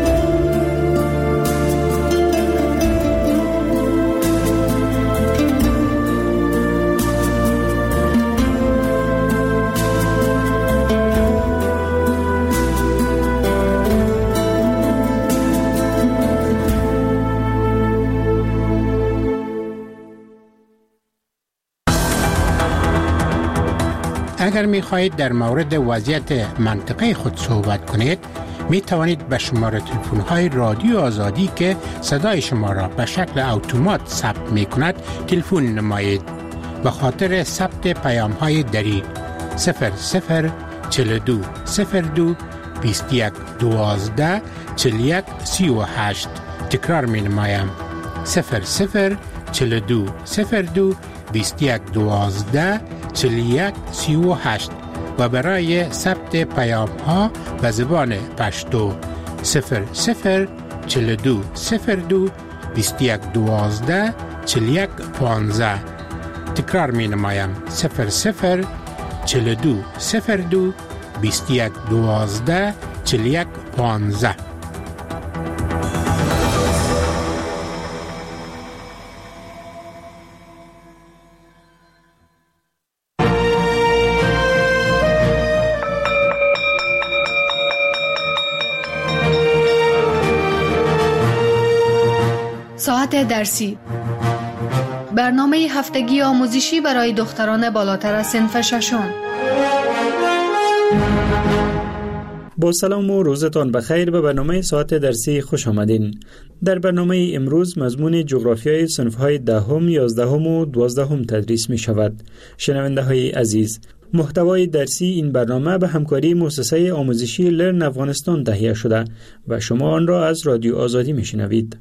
اگر می خواهید در مورد وضعیت منطقه خود صحبت کنید می توانید به شماره تلفن های رادیو آزادی که صدای شما را به شکل اتومات ثبت می کند تلفن نمایید. به خاطر ثبت پیام های دری 0042 02 21 12 41 38. تکرار می نمایم 0042 02 21 12 41 38 و برای ثبت پیام ها به زبان پشتو 0042 02 21 12 41 15. تکرار می نمایم 0042 02 21 12 41 15. ساعت درسی، برنامه هفتگی آموزشی برای دختران بالاتر از صنف ششم. با سلام و روزتان بخیر. به برنامه ساعت درسی خوش آمدین. در برنامه امروز مضمون جغرافیای صنف‌های دهم، 11 و 12 تدریس می شود. شنونده های عزیز، محتوای درسی این برنامه به همکاری مؤسسه آموزشی لرن افغانستان تهیه شده و شما آن را از رادیو آزادی می شنوید.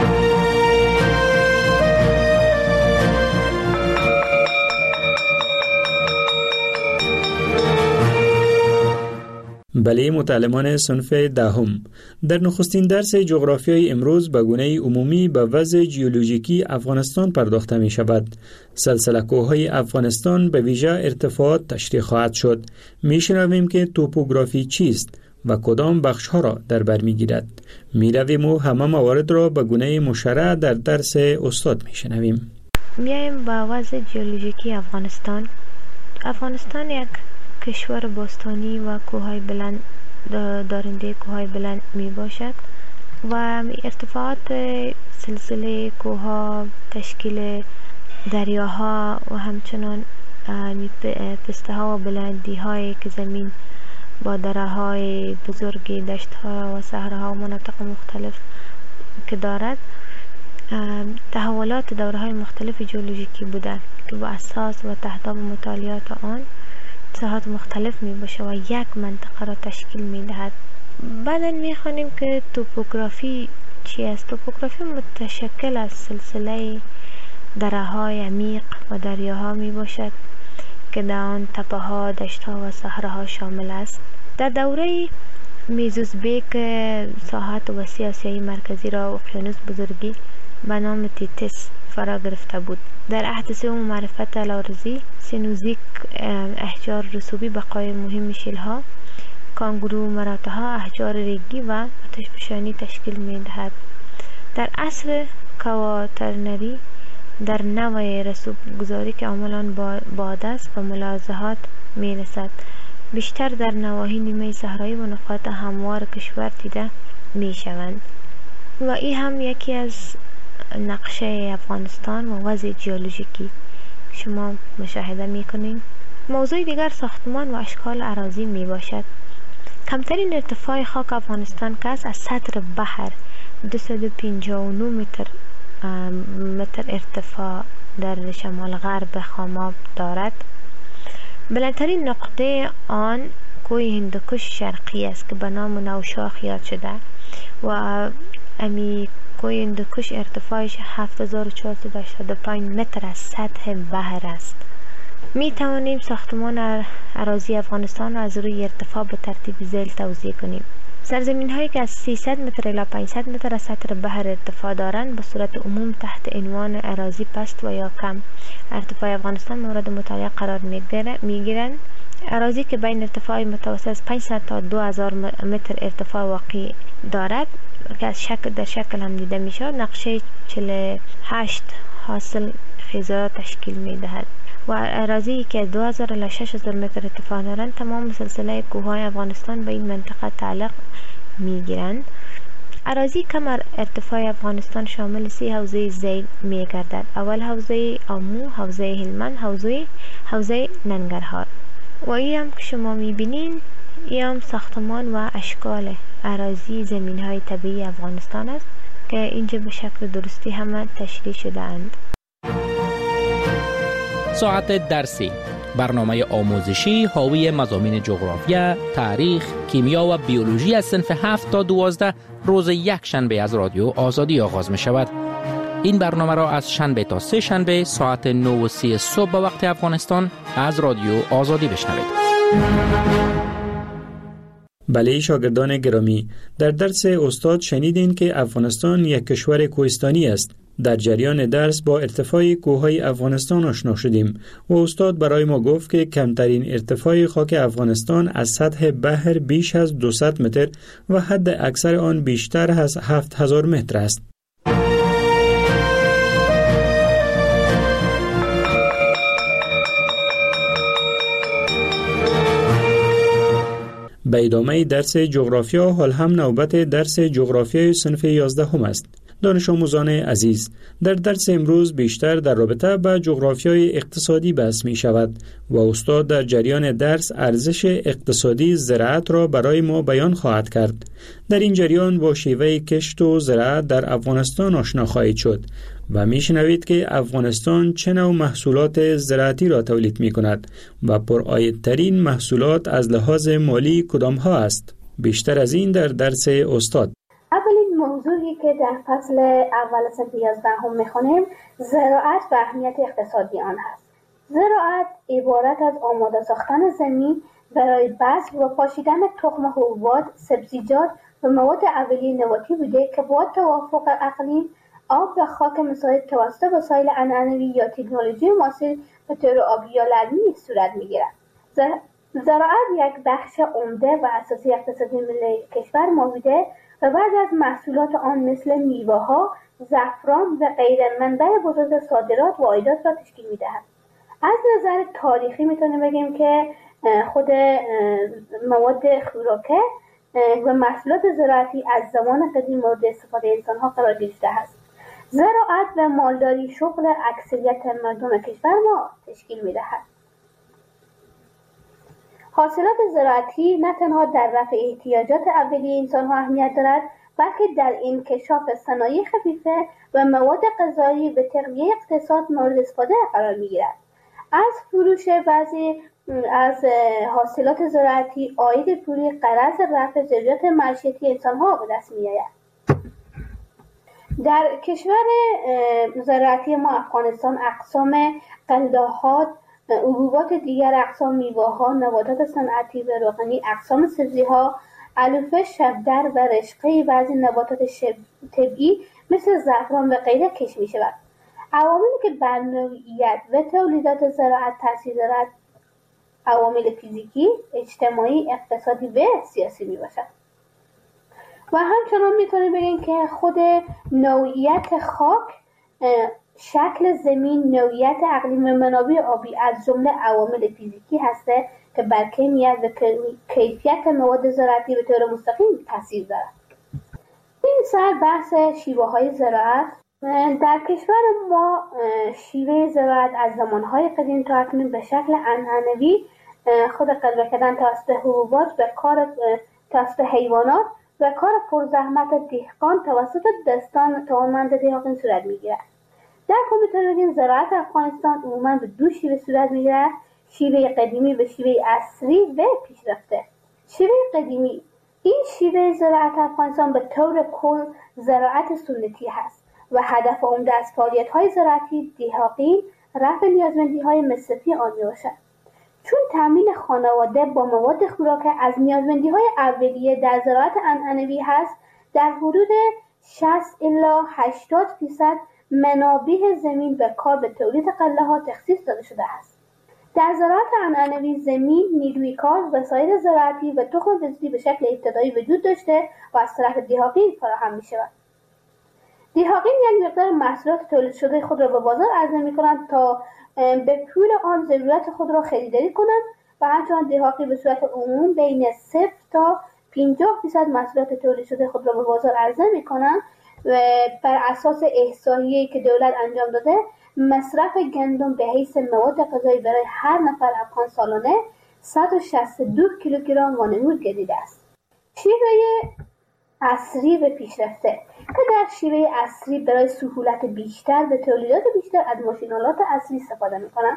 بله متعلمان صنف دهم، در نخستین درس جغرافیای امروز به گونه عمومی به وضع جیولوژیکی افغانستان پرداخته می شود. سلسله کوههای افغانستان به ویژه ارتفاعات تشریح خواهد شد. می شنویم که توپوگرافی چیست و کدام بخش ها را در بر می گیرد. می رویم و همه موارد را به گونه مشرع در درس استاد می شنویم. میایم با وضع جیولوژیکی افغانستان. افغانستان یک کشور باستانی و کوههای بلند دارنده کوههای بلند می باشد و ارتفاعات سلسله کوهها، تشکیل دریاها و همچنان پسته ها و بلندی های که زمین با دره های بزرگ، دشت ها و صحراها و مناطق مختلف که دارد تحولات دوره‌های مختلف جیولوژیکی بوده که با اساس و تحت مطالعات آن ساحات مختلف می باشه و یک منطقه را تشکیل می دهد. بعداً می خوانیم که توپوگرافی چی است؟ توپوگرافی متشکل از سلسله دره‌های عمیق و دریاها می باشد که در آن تپه‌ها، دشت‌ها و صحراها شامل است. در دوره میزوزبیک ساحت وسیع آسیای مرکزی را اقیانوس بزرگی به نام تیتس فرا گرفته بود. در عهد سوم معرفت الارضی سینوزیک احجار رسوبی بقای مهم شیل‌ها، کانگرو مراتع‌ها، احجار ریگی و آتشفشانی تشکیل می‌دهد. در عصر کواترنری در نوع رسوب گذاری که عملاً باد است و ملاحظات می‌رسد بیشتر در نواحی نیمه صحرایی و نقاط هموار کشور دیده می‌شوند و این هم یکی از نقشه افغانستان و وضع جیولوژیکی شما مشاهده می‌کنید. موضوع دیگر ساختمان و اشکال اراضی میباشد. کمترین ارتفاع خاک افغانستان که از سطح بحر 259 متر ارتفاع در شمال غرب خاماب دارد. بلندترین نقطه آن کوه هندوکش شرقی است که به نام نوشاخ یاد شده و امی کوه هندوکش ارتفاعش 7485 متر از سطح بحر است. می توانیم ساختمان اراضی افغانستان را از روی ارتفاع به ترتیب ذیل توضیح کنیم. سرزمین هایی که از 300 متر الی 500 متر از سطح بحر ارتفاع دارند به صورت عموم تحت عنوان اراضی پست و یا کم ارتفاع افغانستان مورد مطالعه قرار می گیرند. اراضی که بین ارتفاع متوسط از 500 تا 2000 متر ارتفاع واقع دارد که از در شکل هم دیده می شود نقشه 48 حاصل خیزا تشکیل می دهد و اراضی که 2000 الی 6000 متر ارتفاع دارند تمام سلسله کوههای افغانستان به این منطقه تعلق می گیرند. اراضی کم ارتفاع افغانستان شامل 3 حوزه ذیل می گردد. اول حوزه آمو، حوزه هلمند، حوزه ننگرهار و این هم که شما می بینین این هم ساختمان و اشکال اراضی زمین های طبیعی افغانستان است که اینجا به شکل درستی همه تشریح شده اند. ساعت درسی، برنامه آموزشی حاوی مضامین جغرافیا، تاریخ، کیمیا و بیولوژی از صنف 7 تا 12 روز یک شنبه از رادیو آزادی آغاز می شود. این برنامه را از شنبه تا سه شنبه ساعت 9:30 صبح به وقت افغانستان از رادیو آزادی بشنوید. بله شاگردان گرامی، در درس استاد شنیدین که افغانستان یک کشور کوهستانی است. در جریان درس با ارتفاع کوههای افغانستان آشنا شدیم و استاد برای ما گفت که کمترین ارتفاع خاک افغانستان از سطح بحر بیش از 200 متر و حد اکثر آن بیشتر از 7000 متر است. به ادامه درس جغرافیا حال هم نوبت درس جغرافیای صنف 11 هم است. دانش آموزان عزیز، در درس امروز بیشتر در رابطه با جغرافیای اقتصادی بحث می شود و استاد در جریان درس ارزش اقتصادی زراعت را برای ما بیان خواهد کرد. در این جریان با شیوه کشت و زراعت در افغانستان آشنا خواهید شد و می شنوید که افغانستان چه نوع محصولات زراعتی را تولید می کند و پرعایدترین محصولات از لحاظ مالی کدام ها است. بیشتر از این در درس استاد. اولین موضوعی که در فصل اول صنف 11 هم میخونیم زراعت و اهمیت اقتصادی آن هست. زراعت عبارت از آماده ساختن زمین برای بذر و پاشیدن تخم حبوبات، سبزیجات و مواد اولیه نباتی بوده که با توافق اقلیم، آب و خاک مساعد توسط وسایل عنعنوی یا تکنولوژی معاصر به طور آبی یا لرمی صورت میگیرد. زراعت یک بخش عمده و اساسی اقتصادی ملی کشور موجوده و بعد از محصولات آن مثل میوه‌ها، زعفران و غیره منبع بزرگ صادرات و عایدات را تشکیل می‌دهد. از نظر تاریخی میتونیم بگیم که خود مواد خوراکه و محصولات زراعتی از زمان قدیم مورد استفاده انسان‌ها قرار گرفته است. زراعت و مالداری شغل اکثریت مردم کشور ما تشکیل می‌دهد. حاصلات زراعتی نه تنها در رفع احتیاجات اولیه انسان‌ها اهمیت دارد، بلکه در انکشاف صنایع خفیفه و مواد غذایی به تقویه اقتصاد مورد استفاده قرار می‌گیرد. از فروش بعضی از حاصلات زراعتی عاید پولی غرض رفع ضروریات معیشتی انسان‌ها به دست می‌آید. در کشور زراعتی ما افغانستان اقسام غله‌ها، حبوبات دیگر، اقسام میوه‌ها، نباتات صنعتی و روغنی، اقسام سبزی‌ها، علوفه، شبدر و رشقه بعضی نباتات طبیعی مثل زعفران و غیره کشت می‌شود. عواملی که بر نوعیت و تولیدات زراعت تاثیر دارد عوامل فیزیکی، اجتماعی، اقتصادی و سیاسی میباشد. و همچنان میتونیم بگیم که خود نوعیت خاک، شکل زمین، نوعیت اقلیم و منابع آبی از جمله عوامل فیزیکی هسته که بر کیفیت و کیفیت مواد زراعتی به طور مستقیم تاثیر دارد. این سر بحث شیوه‌های زراعت. در کشور ما شیوه زراعت از زمانهای قدیم تا اکنون به شکل عنعنوی خود قدر کردن توسط حبوبات و کار توسط حیوانات و کار پرزحمت دهقان توسط دستان توانمند دهقان صورت میگیرد. در کل میتونیم بگیم زراعت افغانستان عموما به دو شیوه صورت میگیرد: شیوه قدیمی و شیوه عصری و پیشرفته. شیوه قدیمی، این شیوه زراعت افغانستان به طور کل زراعت سنتی هست و هدف عمده از فعالیت‌های زراعتی دهقان رفع نیازمندی‌های مصرفی آن میباشد. چون تامین خانواده با مواد خوراک از نیازمندی‌های اولیه در زراعت عنعنوی هست، در حدود 60 الی 80% منابع زمین به کار به تولید غله‌ها تخصیص داده شده است. در زراعت عنعنوی زمین، نیروی کار، وسایل زراعتی و تخم بذری به شکل ابتدایی وجود داشته و از طرف دهقان فراهم می‌شود. دهقان یک مقدار محصولات تولید شده خود را به بازار عرضه می‌کنند تا به پول آن ضرورت خود را خریداری کنند و همچنان دهقان به صورت عموم بین 0 تا 50% محصولات تولید شده خود را به بازار عرضه می‌کنند و بر اساس احصایه‌ای که دولت انجام داده مصرف گندم به حیث مواد غذایی برای هر نفر افغان سالانه 162 کیلوگرم وانمود گردیده است. شیوه عصری و پیشرفته که در شیوه عصری برای سهولت بیشتر به تولیدات بیشتر از ماشین‌آلات عصری استفاده می‌کنند.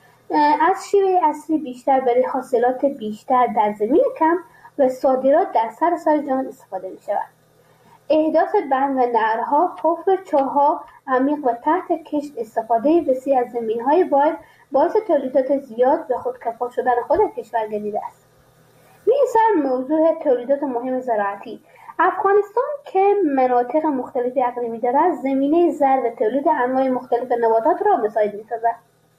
از شیوه عصری بیشتر برای حاصلات بیشتر در زمین کم و صادرات در سراسر جهان استفاده می‌شود. احداث بند و نهرها، حفر چاه‌ها عمیق و تحت کشت، استفاده وسیع از زمین‌های باعث تولیدات زیاد و خودکفا شدن خود کشور گردیده است. این سر موضوع تولیدات مهم زراعتی. افغانستان که مناطق مختلفی اقلیمی دارد، زمینه زر و تولید انواع مختلف نباتات را مساعد می‌سازد.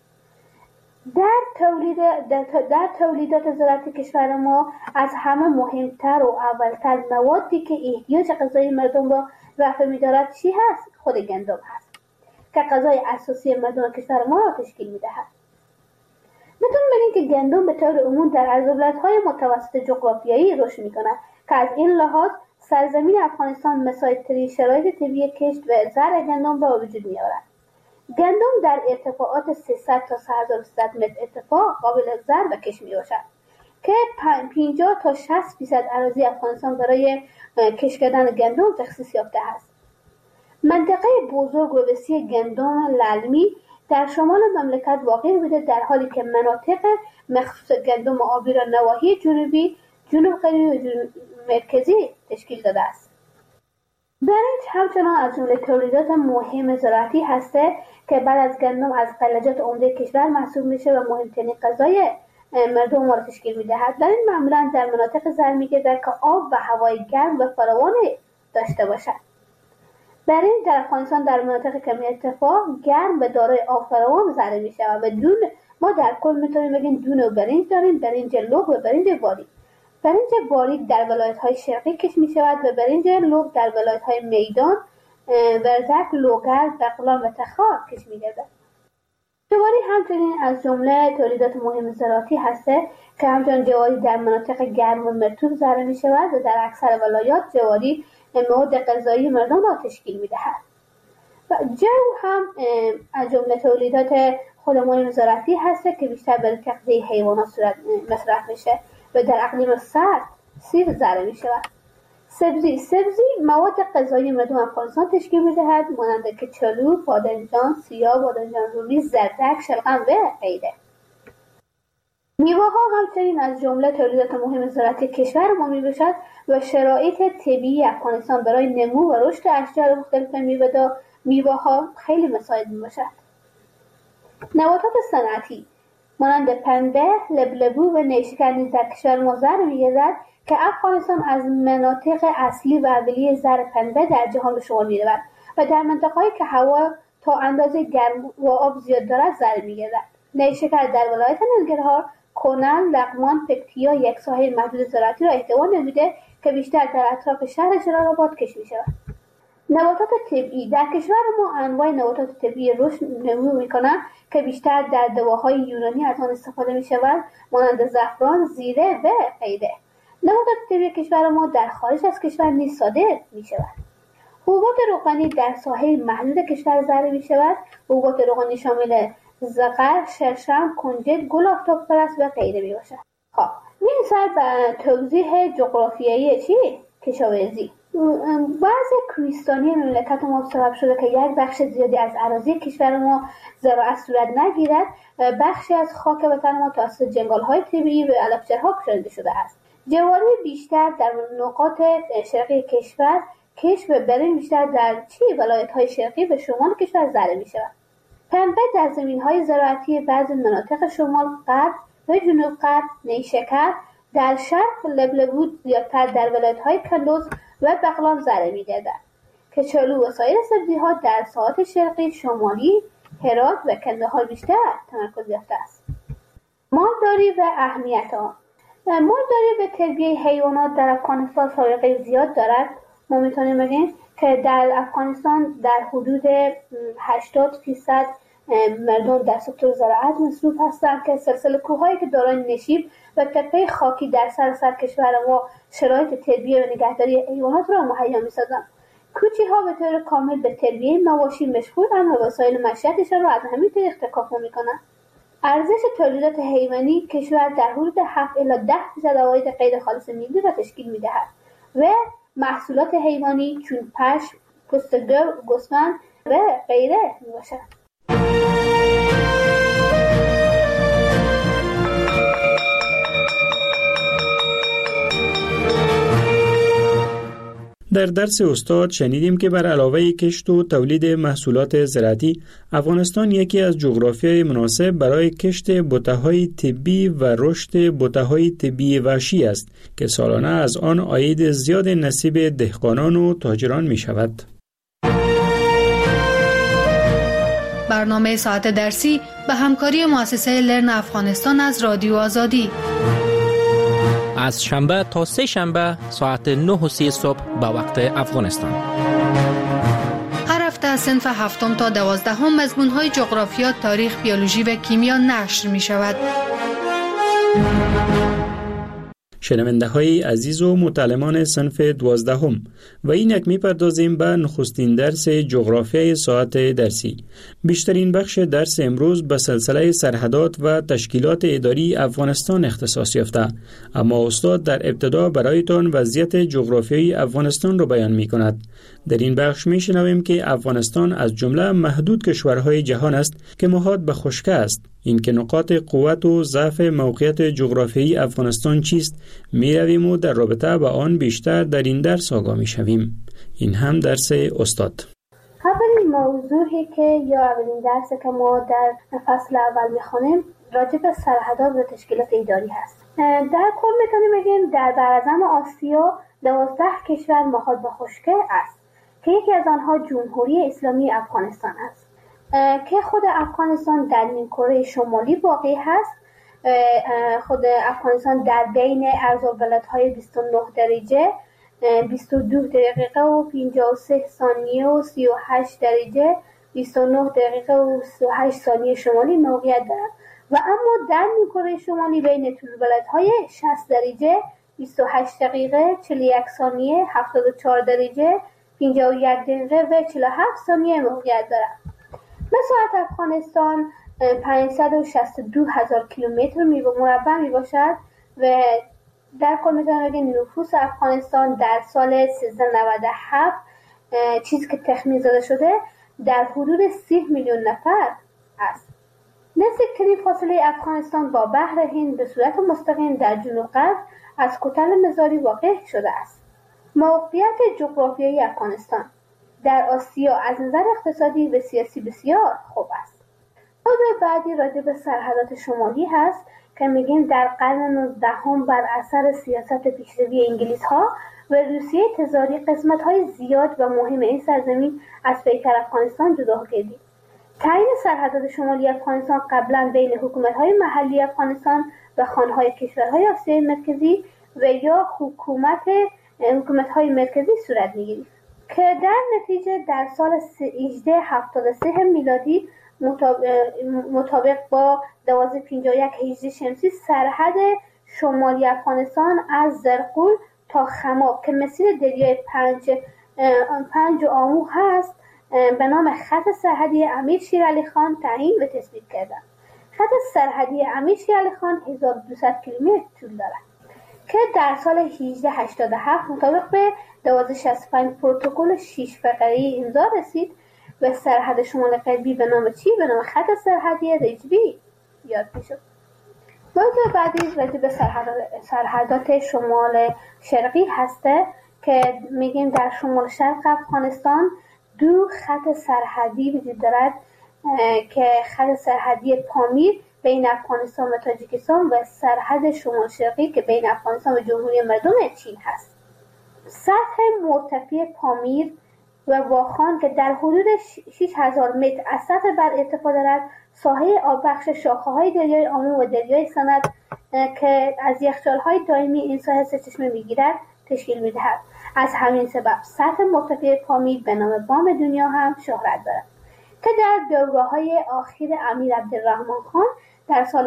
در تولیدات زراعتی کشور ما از همه مهمتر و اولتر موادی که احتیاج غذایی مردم را رفع می‌دارد چی هست؟ خود گندم هست که غذای اساسی مردم کشور ما را تشکیل می‌دهد. میتونیم بگیم که گندم به طور عموم در عرض‌البلدهای متوسط جغرافیایی رشد می‌کند که از این لحاظ سرزمین افغانستان مساعدترین شرایط طبیعی کشت و زرع گندم را وجود می‌آورد. گندم در ارتفاعات 300 تا 3300 متر ارتفاع قابل زرع و کشت می‌باشد که 50 تا 60% اراضی افغانستان برای کشت کردن گندم تخصیص یافته است. منطقه بزرگ و وسیع گندم للمی در شمال مملکت واقع بوده، در حالی که مناطق مخصوص گندم آبی را نواحی جنوبی، جنوب غربی و جنوب مرکزی تشکیل داده است. برنج همچنان از جمله تولیدات مهم زراعتی هسته که بعد از گندم از غلجات عمده کشور محسوب میشه و مهمترین غذای مردم را تشکیل میدهد. در این معمولا در مناطق زرع میگردد که آب و هوای گرم و فراوان داشته باشد. برنج در افغانستان در مناطق کمی ارتفاع گرم و دارای آب فراوان زرع میشود و ما در کل میتونیم بگیم دو نوع برنج داریم: برنج لوگ و برنج باریک. برنج باریک در ولایت‌های شرقی کشت می‌شود و برنج لوگ در ولایت‌های میدان، وردک، لوگر، بغلان و تخار کشت می‌گردد. جواری همچنین از جمله تولیدات مهم زراعتی هسته که همچنین جواری در مناطق گرم و مرطوب زرع می‌شود و در اکثر ولایات جواری مواد غذایی مردم را تشکیل می‌دهد. و جو هم از جمله تولیدات خود مهم زراعتی هسته که بیشتر برای تغذیه حیوانات مصرف میشه و در اقلیم سرد سیب زرع می شود. سبزی مواد غذایی مردم افغانستان تشکیل می‌دهد، مانند کچالو، بادمجان سیاه، بادمجان رومی، زردک، شلغم و غیره. میوه‌ها همچنین از جمله تولیدات مهم زراعتی کشور ما میباشد و شرایط طبیعی افغانستان برای نمو و رشد اشجار مختلف میوه‌ها خیلی مساعد میباشد. نباتات صنعتی مانند پنبه، لبلبو و نیشکر نیز در کشور ما زرع می‌گردد که افغانستان از مناطق اصلی و اولیه زرع پنبه در جهان به شمار می‌رود و در مناطق‌هایی که هوا تا اندازه گرم و آب زیاد دارد زرع می‌گردد. نیشکر در ولایت ننگرهار، کنل، لغمان، پکتیا یک ساحه محدود زراعتی را احتوا نموده که بیشتر در اطراف شهر جلال‌آباد کشت می‌شود. نباتات طبیعی در کشور ما انواع نباتات طبیعی رشد نمو می‌کنند که بیشتر در دواهای یونانی از آن استفاده می‌شود، مانند زعفران، زیره و غیره. نباتات طبیعی کشور ما در خارج از کشور نیز صادر می‌شود. حبوبات روغنی در ساحه محدود کشور زرع می‌شود. حبوبات روغنی شامل زغر، شرشم، کنجد، گل آفتاب پرست و غیره میباشد. خب میرسد به توضیح جغرافیایی کشاورزی. وضع کوهستانی مملکت ما سبب شده که یک بخش زیادی از اراضی کشور ما زراعت صورت نگیرد. بخشی از خاک وطن ما توسط جنگل‌های طبیعی و علفجرها پوشانده شده است. جواری بیشتر در نقاط شرقی کشور، کشت و برنج بیشتر در ولایت‌های شرقی و شمال کشور زرع می‌شود. پنبه در زمین‌های زراعتی بعضی مناطق شمال غرب و جنوب غرب، نیشکر در شرق، لبلبو زیادتر در ولایت‌های کندوز و بغلان زرع می‌گردد. کچالو و سایر سبزی‌ها در ساحات شرقی، شمالی، هرات و کندهار بیشتر تمرکز یافته است. مالداری و اهمیت آن. مالداری و تربیت حیوانات در افغانستان سابقه زیاد دارد. ما می‌تونیم بگیم که در افغانستان در حدود 80% مردم در سکتور زراعت مصروف هستند که سلسله کوه‌هایی که دارای نشیب و تپه خاکی در سراسر کشور ما شرایط تربیت و نگهداری حیوانات را مهیا می‌سازند. کوچی‌ها به طور کامل به تربیت مواشی مشغولند و وسایل معیشتشان را از همین طریق تکامل می‌کنند. ارزش تولیدات حیوانی کشور در حدود 7 الی 10% عواید غیر خالص ملی را تشکیل می‌دهد و محصولات حیوانی چون پشم، پوست گوسفند و غیره میباشد. در درس استاد شنیدیم که بر علاوه کشت و تولید محصولات زراعتی، افغانستان یکی از جغرافیای مناسب برای کشت بوته‌های طبی و رشد بوته‌های طبی وحشی است که سالانه از آن عاید زیاد نصیب دهقانان و تاجران می شود. برنامه ساعت درسی به همکاری مؤسسه لرن افغانستان از رادیو آزادی. از شنبه تا سه شنبه ساعت 9:30 صبح به وقت افغانستان. هر هفته از صنف 7 تا 12 مضمون‌های جغرافیا، تاریخ، بیولوژی و کیمیا نشر می‌شود. شنونده های عزیز و متعلمان صنف 12 و اینک می پردازیم به نخستین درس جغرافیای ساعت درسی. بیشترین بخش درس امروز به سلسله سرحدات و تشکیلات اداری افغانستان اختصاص یافته، اما استاد در ابتدا برایتان وضعیت جغرافیایی افغانستان را بیان می کند. در این بخش می شنویم که افغانستان از جمله محدود کشورهای جهان است که محاط به خشکی است. این که نقاط قوت و ضعف موقعیت جغرافیایی افغانستان چیست می رویم و در رابطه با آن بیشتر در این درس آگاه می شویم. این هم درس استاد. اولین موضوعی که یا اولین درسی که ما در فصل اول می خوانیم راجع به سرحدات و تشکیلات اداری هست. در کل میتونیم بگیم در براعظم آسیا 12 کشور محاط به خشکی است که یکی از آنها جمهوری اسلامی افغانستان است که خود افغانستان در نیمکره شمالی واقع هست. خود افغانستان در بین عرض و بلندهای 29 درجه 22 دقیقه و 53 ثانیه و 38 درجه 29 دقیقه و 38 ثانیه شمالی موقعیت دارد و اما در نیمکره شمالی بین طول بلندهای 60 درجه 28 دقیقه 41 ثانیه 74 درجه 51 دقیقه و 47 ثانیه موقعیت دارد. مساحت افغانستان 562,000 کیلومتر مربع می باشد و در کل میتونم بگیم نفوس افغانستان در سال 1397 چیزی که تخمین زده شده در حدود 30 میلیون نفر است. نزدیکترین فاصله افغانستان با بحر هند به صورت مستقیم در جنوب غرب از کتل مزاری واقع شده است. موقعیت جغرافیایی افغانستان در آسیا از نظر اقتصادی و سیاسی بسیار خوب است. موضوع بعدی راجع به سرحدات شمالی هست که میگیم در قرن 19 بر اثر سیاست پیشروی انگلیس ها و روسیه تزاری قسمت های زیاد و مهم این سرزمین از پیکر افغانستان جدا گردید. تعیین سرحدات شمالی افغانستان قبلا بین حکومت های محلی افغانستان و خانه های کشورهای آسیای مرکزی و یا حکومت های مرکزی صورت میگیرید که در نتیجه در سال 1873 میلادی مطابق با 1251 هجری شمسی سرحد شمالی افغانستان از زرقول تا خماب که مسیر دریای پنج آمو هست به نام خط سرحدی امیر شیر علی خان تعیین و تثبیت کردند. خط سرحدی امیر شیر علی خان 1200 کیلومتر طول دارد که در سال 1887 مطابق به 1265 پروتکل 6 فقره‌ای امضا رسید و سرحد شمال غربی به نام چی؟ به نام خط سرحدی رجبی یاد میشد. موضوع بعدی راجع به سرحدات شمال شرقی هسته که میگیم در شمال شرق افغانستان دو خط سرحدی وجود دارد که خط سرحدی پامیر بین افغانستان و تاجیکستان و سرحد شمال شرقی که بین افغانستان و جمهوری مردم چین هست. سطح مرتفع پامیر و واخان که در حدود 6000 متر از سطح بر ارتفاع دارد ساحه آببخش شاخه‌های دریای آمو و دریای سند که از یخچال‌های دائمی این ساحه سرچشمه می‌گیرد تشکیل می‌دهد. از همین سبب سطح مرتفع پامیر به نام بام دنیا هم شهرت دارد که در دوره‌های اخیر امیر عبدالرحمن خان در سال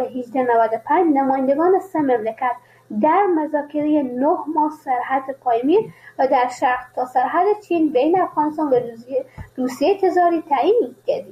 1895 نمایندگان سه مملکت در مذاکره 9 ماه سرحد پایمیر و در شرق تا سرحد چین بین افغانستان و روسیه تزاری تعیین گردید.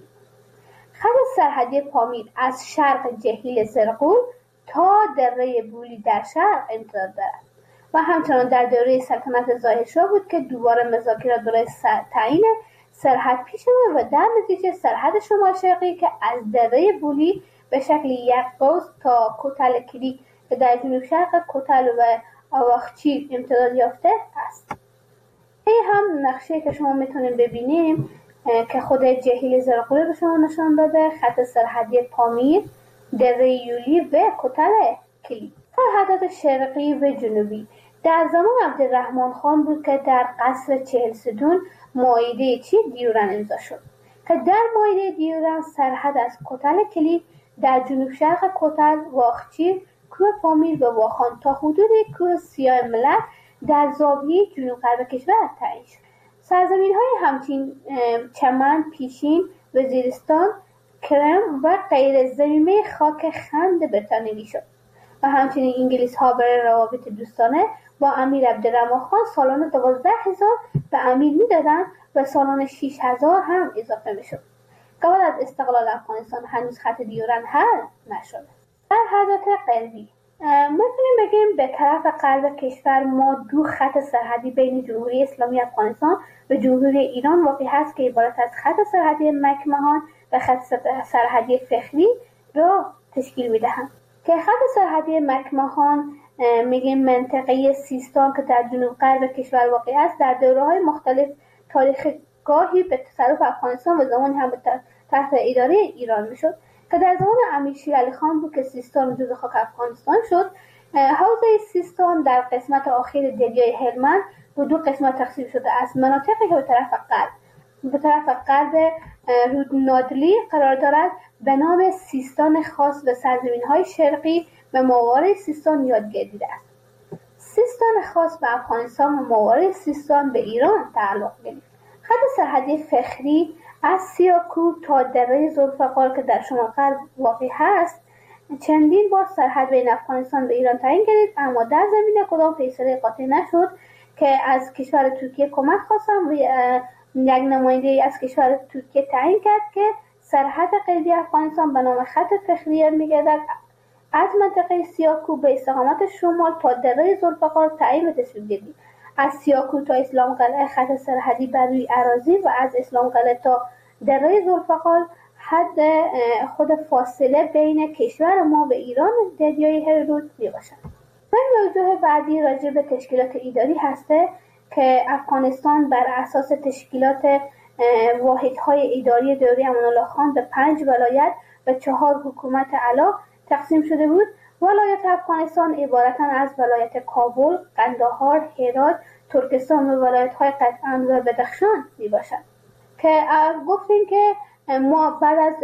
خط سرحدی پامیر از شرق جهیل زرقول تا دره بولی در شرق امتداد دارد و همچنان در دوره سلطنت ظاهرشاه بود که دوباره مذاکرات برای تعیین سرحد پیش آمد و در نتیجه سرحد شمال شرقی که از دره بولی به شکل یک قوس تا کتل کلی که در جنوب شرق کتل و آواخچی امتداد یافته است. این هم نقشه که شما میتونید ببینیم که خود جهیل زرقول به شما نشان داده، خط سرحدی پامیر، دره یولی و کتل کلی. سرحدات شرقی و جنوبی در زمان عبدالرحمن خان بود که در قصر 40 ستون معاهده دیورن امضا شد که در معاهده دیورن سرحد از کتل کلی در جنوب شرق کتل، واخچیر، کوه پامیر و واخان تا حدود کوه سیاه ملت در زاویه جنوب غرب کشور تعیین شد. سرزمین‌های همچین چمن، پیشین، وزیرستان، کرم و غیر ضمیمه خاک خند بریتانیایی شد و همچنین انگلیس‌ها برای روابط دوستانه با امیر عبدالرحمن خان سالانه 12,000 به امیر میدادند و سالانه 6,000 هم اضافه میشد. قبل از استقلال افغانستان هنوز خط دیورن حل نشده. سرحدات غربی میتونیم بگیم به طرف غرب کشور ما دو خط سرحدی بین جمهوری اسلامی افغانستان و جمهوری ایران واقع هست که عبارت از خط سرحدی مکمهان و خط سرحدی فخری را تشکیل میدهند که خط سرحدی مکمهان میگیم منطقه سیستان که در جنوب غرب کشور واقع است در دوره‌های مختلف تاریخ گاهی به تصرف افغانستان و زمانی هم تحت اداره ایران میشد که در زمان امیر شیر علی خان بود که سیستان جزو خاک افغانستان شد. حوزه سیستان در قسمت آخر دریای هلمند به دو قسمت تقسیم شده است. مناطقی که به طرف غرب رودنادلی قرار دارد به نام سیستان خاص و سرزمین‌های شرقی و ماورای سیستان یاد گردیده است. سیستان خاص به افغانستان و ماورای سیستان به ایران تعلق گرفت. خط سرحدی فخری از سیاکو تا دره ذوالفقار که در شمال غرب واقع هست چندین بار سرحد بین افغانستان و ایران تعیین گردید، اما در زمینه کدام فیصله قاطع نشد که از کشور ترکیه کمک خواستم و یک نماینده از کشور ترکیه تعیین کرد که سرحد غربی افغانستان به نام خط فخری میگردد. از منطقه سیاکو به استقامت شمال تا دره ذوالفقار تعیین و تصمیم گیری. از سیاکو تا اسلام قلعه خط سرحدی بر روی اراضی و از اسلام قلعه تا دره ذوالفقار حد خود فاصله بین کشور ما و ایران دریای هرود می باشد. موضوع بعدی راجع به تشکیلات اداری هسته که افغانستان بر اساس تشکیلات واحدهای اداری دوره امان الله خان به 5 ولایت و 4 حکومت اعلی تقسیم شده بود. ولایت افغانستان عبارتند از ولایت کابل، قندهار، هرات، ترکستان و ولایت‌های قطعان و بدخشان می باشد که گفتیم که ما بعد از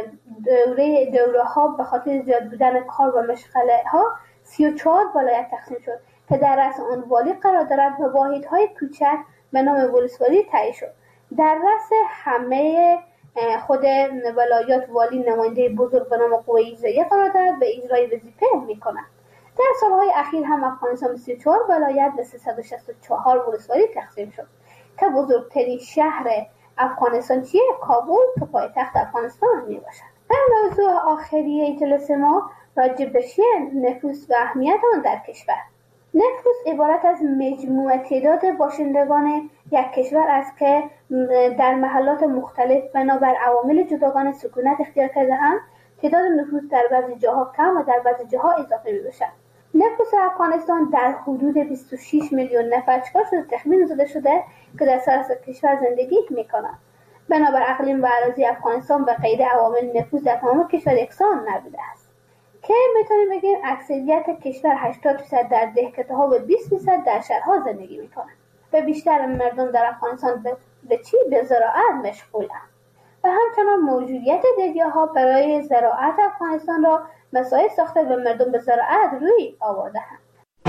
دوره ها به خاطر زیاد بودن کار و مشغله ها 34 ولایت تقسیم شد که در رأس آن والی قرار دارد و واحدهای کوچک به نام ولسوالی تعیین شد. در رأس همه خود ولایات والی نماینده بزرگ به نام قوه اجرایی قرار دارد و اجرای وظیفه می‌کند. در سالهای اخیر هم افغانستان 34 ولایت و 364 ولسوالی تقسیم شد که بزرگترین شهر افغانستان چیه؟ کابل که پایتخت افغانستان میباشد. در موضوع آخری جلسه ما راجع به نفوس و اهمیت آن در کشور. نفوس عبارت از مجموع تعداد باشندگان یک کشور است که در محلات مختلف بنابر عوامل جداگانه سکونت اختیار کرده‌اند. تعداد نفوس در بعضی جاها کم و در بعضی جاها اضافه می‌باشد. نفوس افغانستان در حدود 26 میلیون نفر چکار شده تخمین زده شده که در سراسر کشور زندگی میکنند. بنابر اقلیم و اراضی افغانستان به قید عوامل نفوس در تمام کشور یکسان نبوده است که میتونیم بگیم اکثریت کشور 80% در دهکده‌ها و 20% در شهرها زندگی میکنند و بیشتر مردم در افغانستان به زراعت مشغولند و همچنان موجودیت دریاها برای زراعت افغانستان را مساعد ساخته و مردم به زراعت روی آورده هم.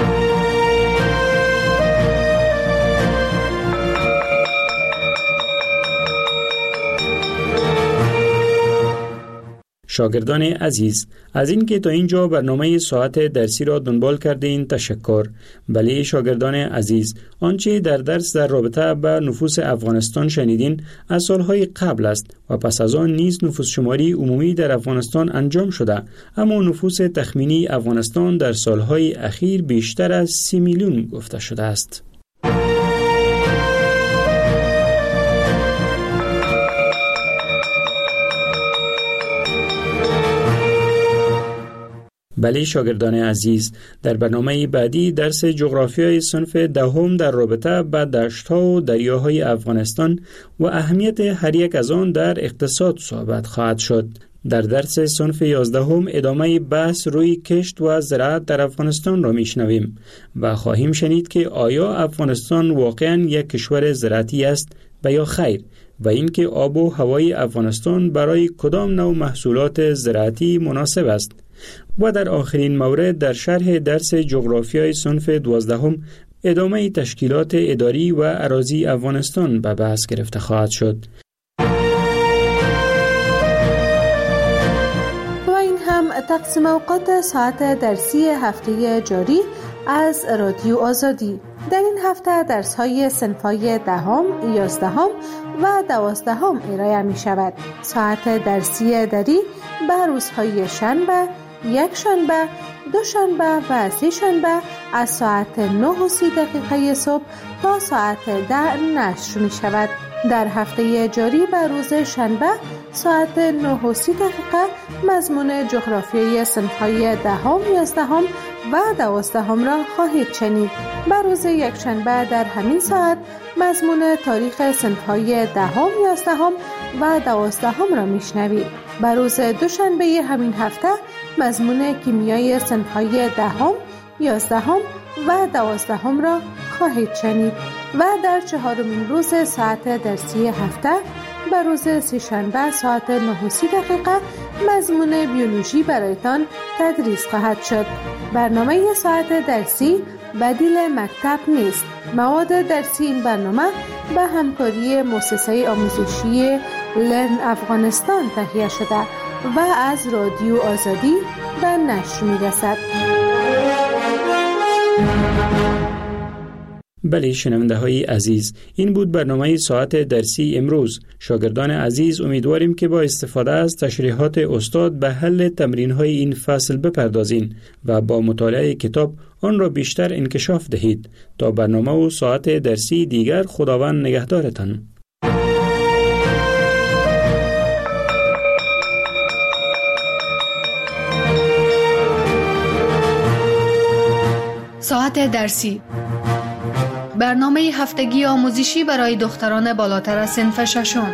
شاگردان عزیز، از اینکه تا اینجا برنامه ساعت درسی را دنبال کردین تشکر. بله شاگردان عزیز، آنچه در درس در رابطه با نفوس افغانستان شنیدین از سالهای قبل است و پس از آن نیز نفوس شماری عمومی در افغانستان انجام شده، اما نفوس تخمینی افغانستان در سالهای اخیر بیشتر از 30 میلیون گفته شده است. بله شاگردان عزیز، در برنامه بعدی درس جغرافیای صنف دهم در رابطه با دشت‌ها و دریاهای افغانستان و اهمیت هر یک از آن در اقتصاد صحبت خواهد شد. در درس صنف 11 ادامه بحث روی کشت و زراعت در افغانستان را میشنویم و خواهیم شنید که آیا افغانستان واقعاً یک کشور زراعتی است و یا خیر، و اینکه آب و هوای افغانستان برای کدام نوع محصولات زراعتی مناسب است. و در آخرین مورد در شرح درس جغرافیای صنف 12 ادامه تشکیلات اداری و اراضی افغانستان به بحث گرفته خواهد شد. و این هم تقسیم اوقات ساعت درسی هفته جاری از رادیو آزادی. در این هفته درس‌های صنف‌های 10، 11 و 12 ارائه می شود. ساعت درسی اداری به روزهای شنبه، یک شنبه، دو شنبه و سه شنبه از ساعت 9:30 صبح تا ساعت 10 نشر می شود. در هفته جاری به روز شنبه ساعت 9:30 مضمون جغرافیای صنف‌های 10، 11 و 12 را خواهید شنید. به روز یک شنبه در همین ساعت مضمون تاریخ صنف‌های 10، 11 و 12 را میشنوید. به روز دوشنبه همین هفته مضمون کیمیای صنف‌های 10، 11 و 12 را خواهید شنید و در 4مین روز ساعت درسی هفته به روز سه‌شنبه ساعت 9:30 مضمون بیولوژی برایتان تدریس خواهد شد. برنامه ساعت درسی بدیل مکتب نیست. مواد درسی این برنامه به همکاری مؤسسه آموزشی لرن افغانستان تهیه شده و از رادیو آزادی به نشر می‌رسد. بله شنونده های عزیز، این بود برنامه ساعت درسی امروز. شاگردان عزیز امیدواریم که با استفاده از تشریحات استاد به حل تمرین های این فصل بپردازین و با مطالعه کتاب آن را بیشتر انکشاف دهید. تا برنامه و ساعت درسی دیگر، خداوند نگهدارتان. ساعت درسی، برنامه هفتگی آموزشی برای دختران بالاتر از صنف ششم.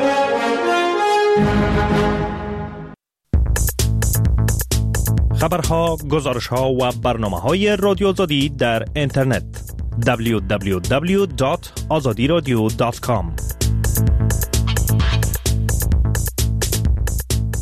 خبرها، گزارشها و برنامه‌های رادیو آزادی در اینترنت www.azadiradio.com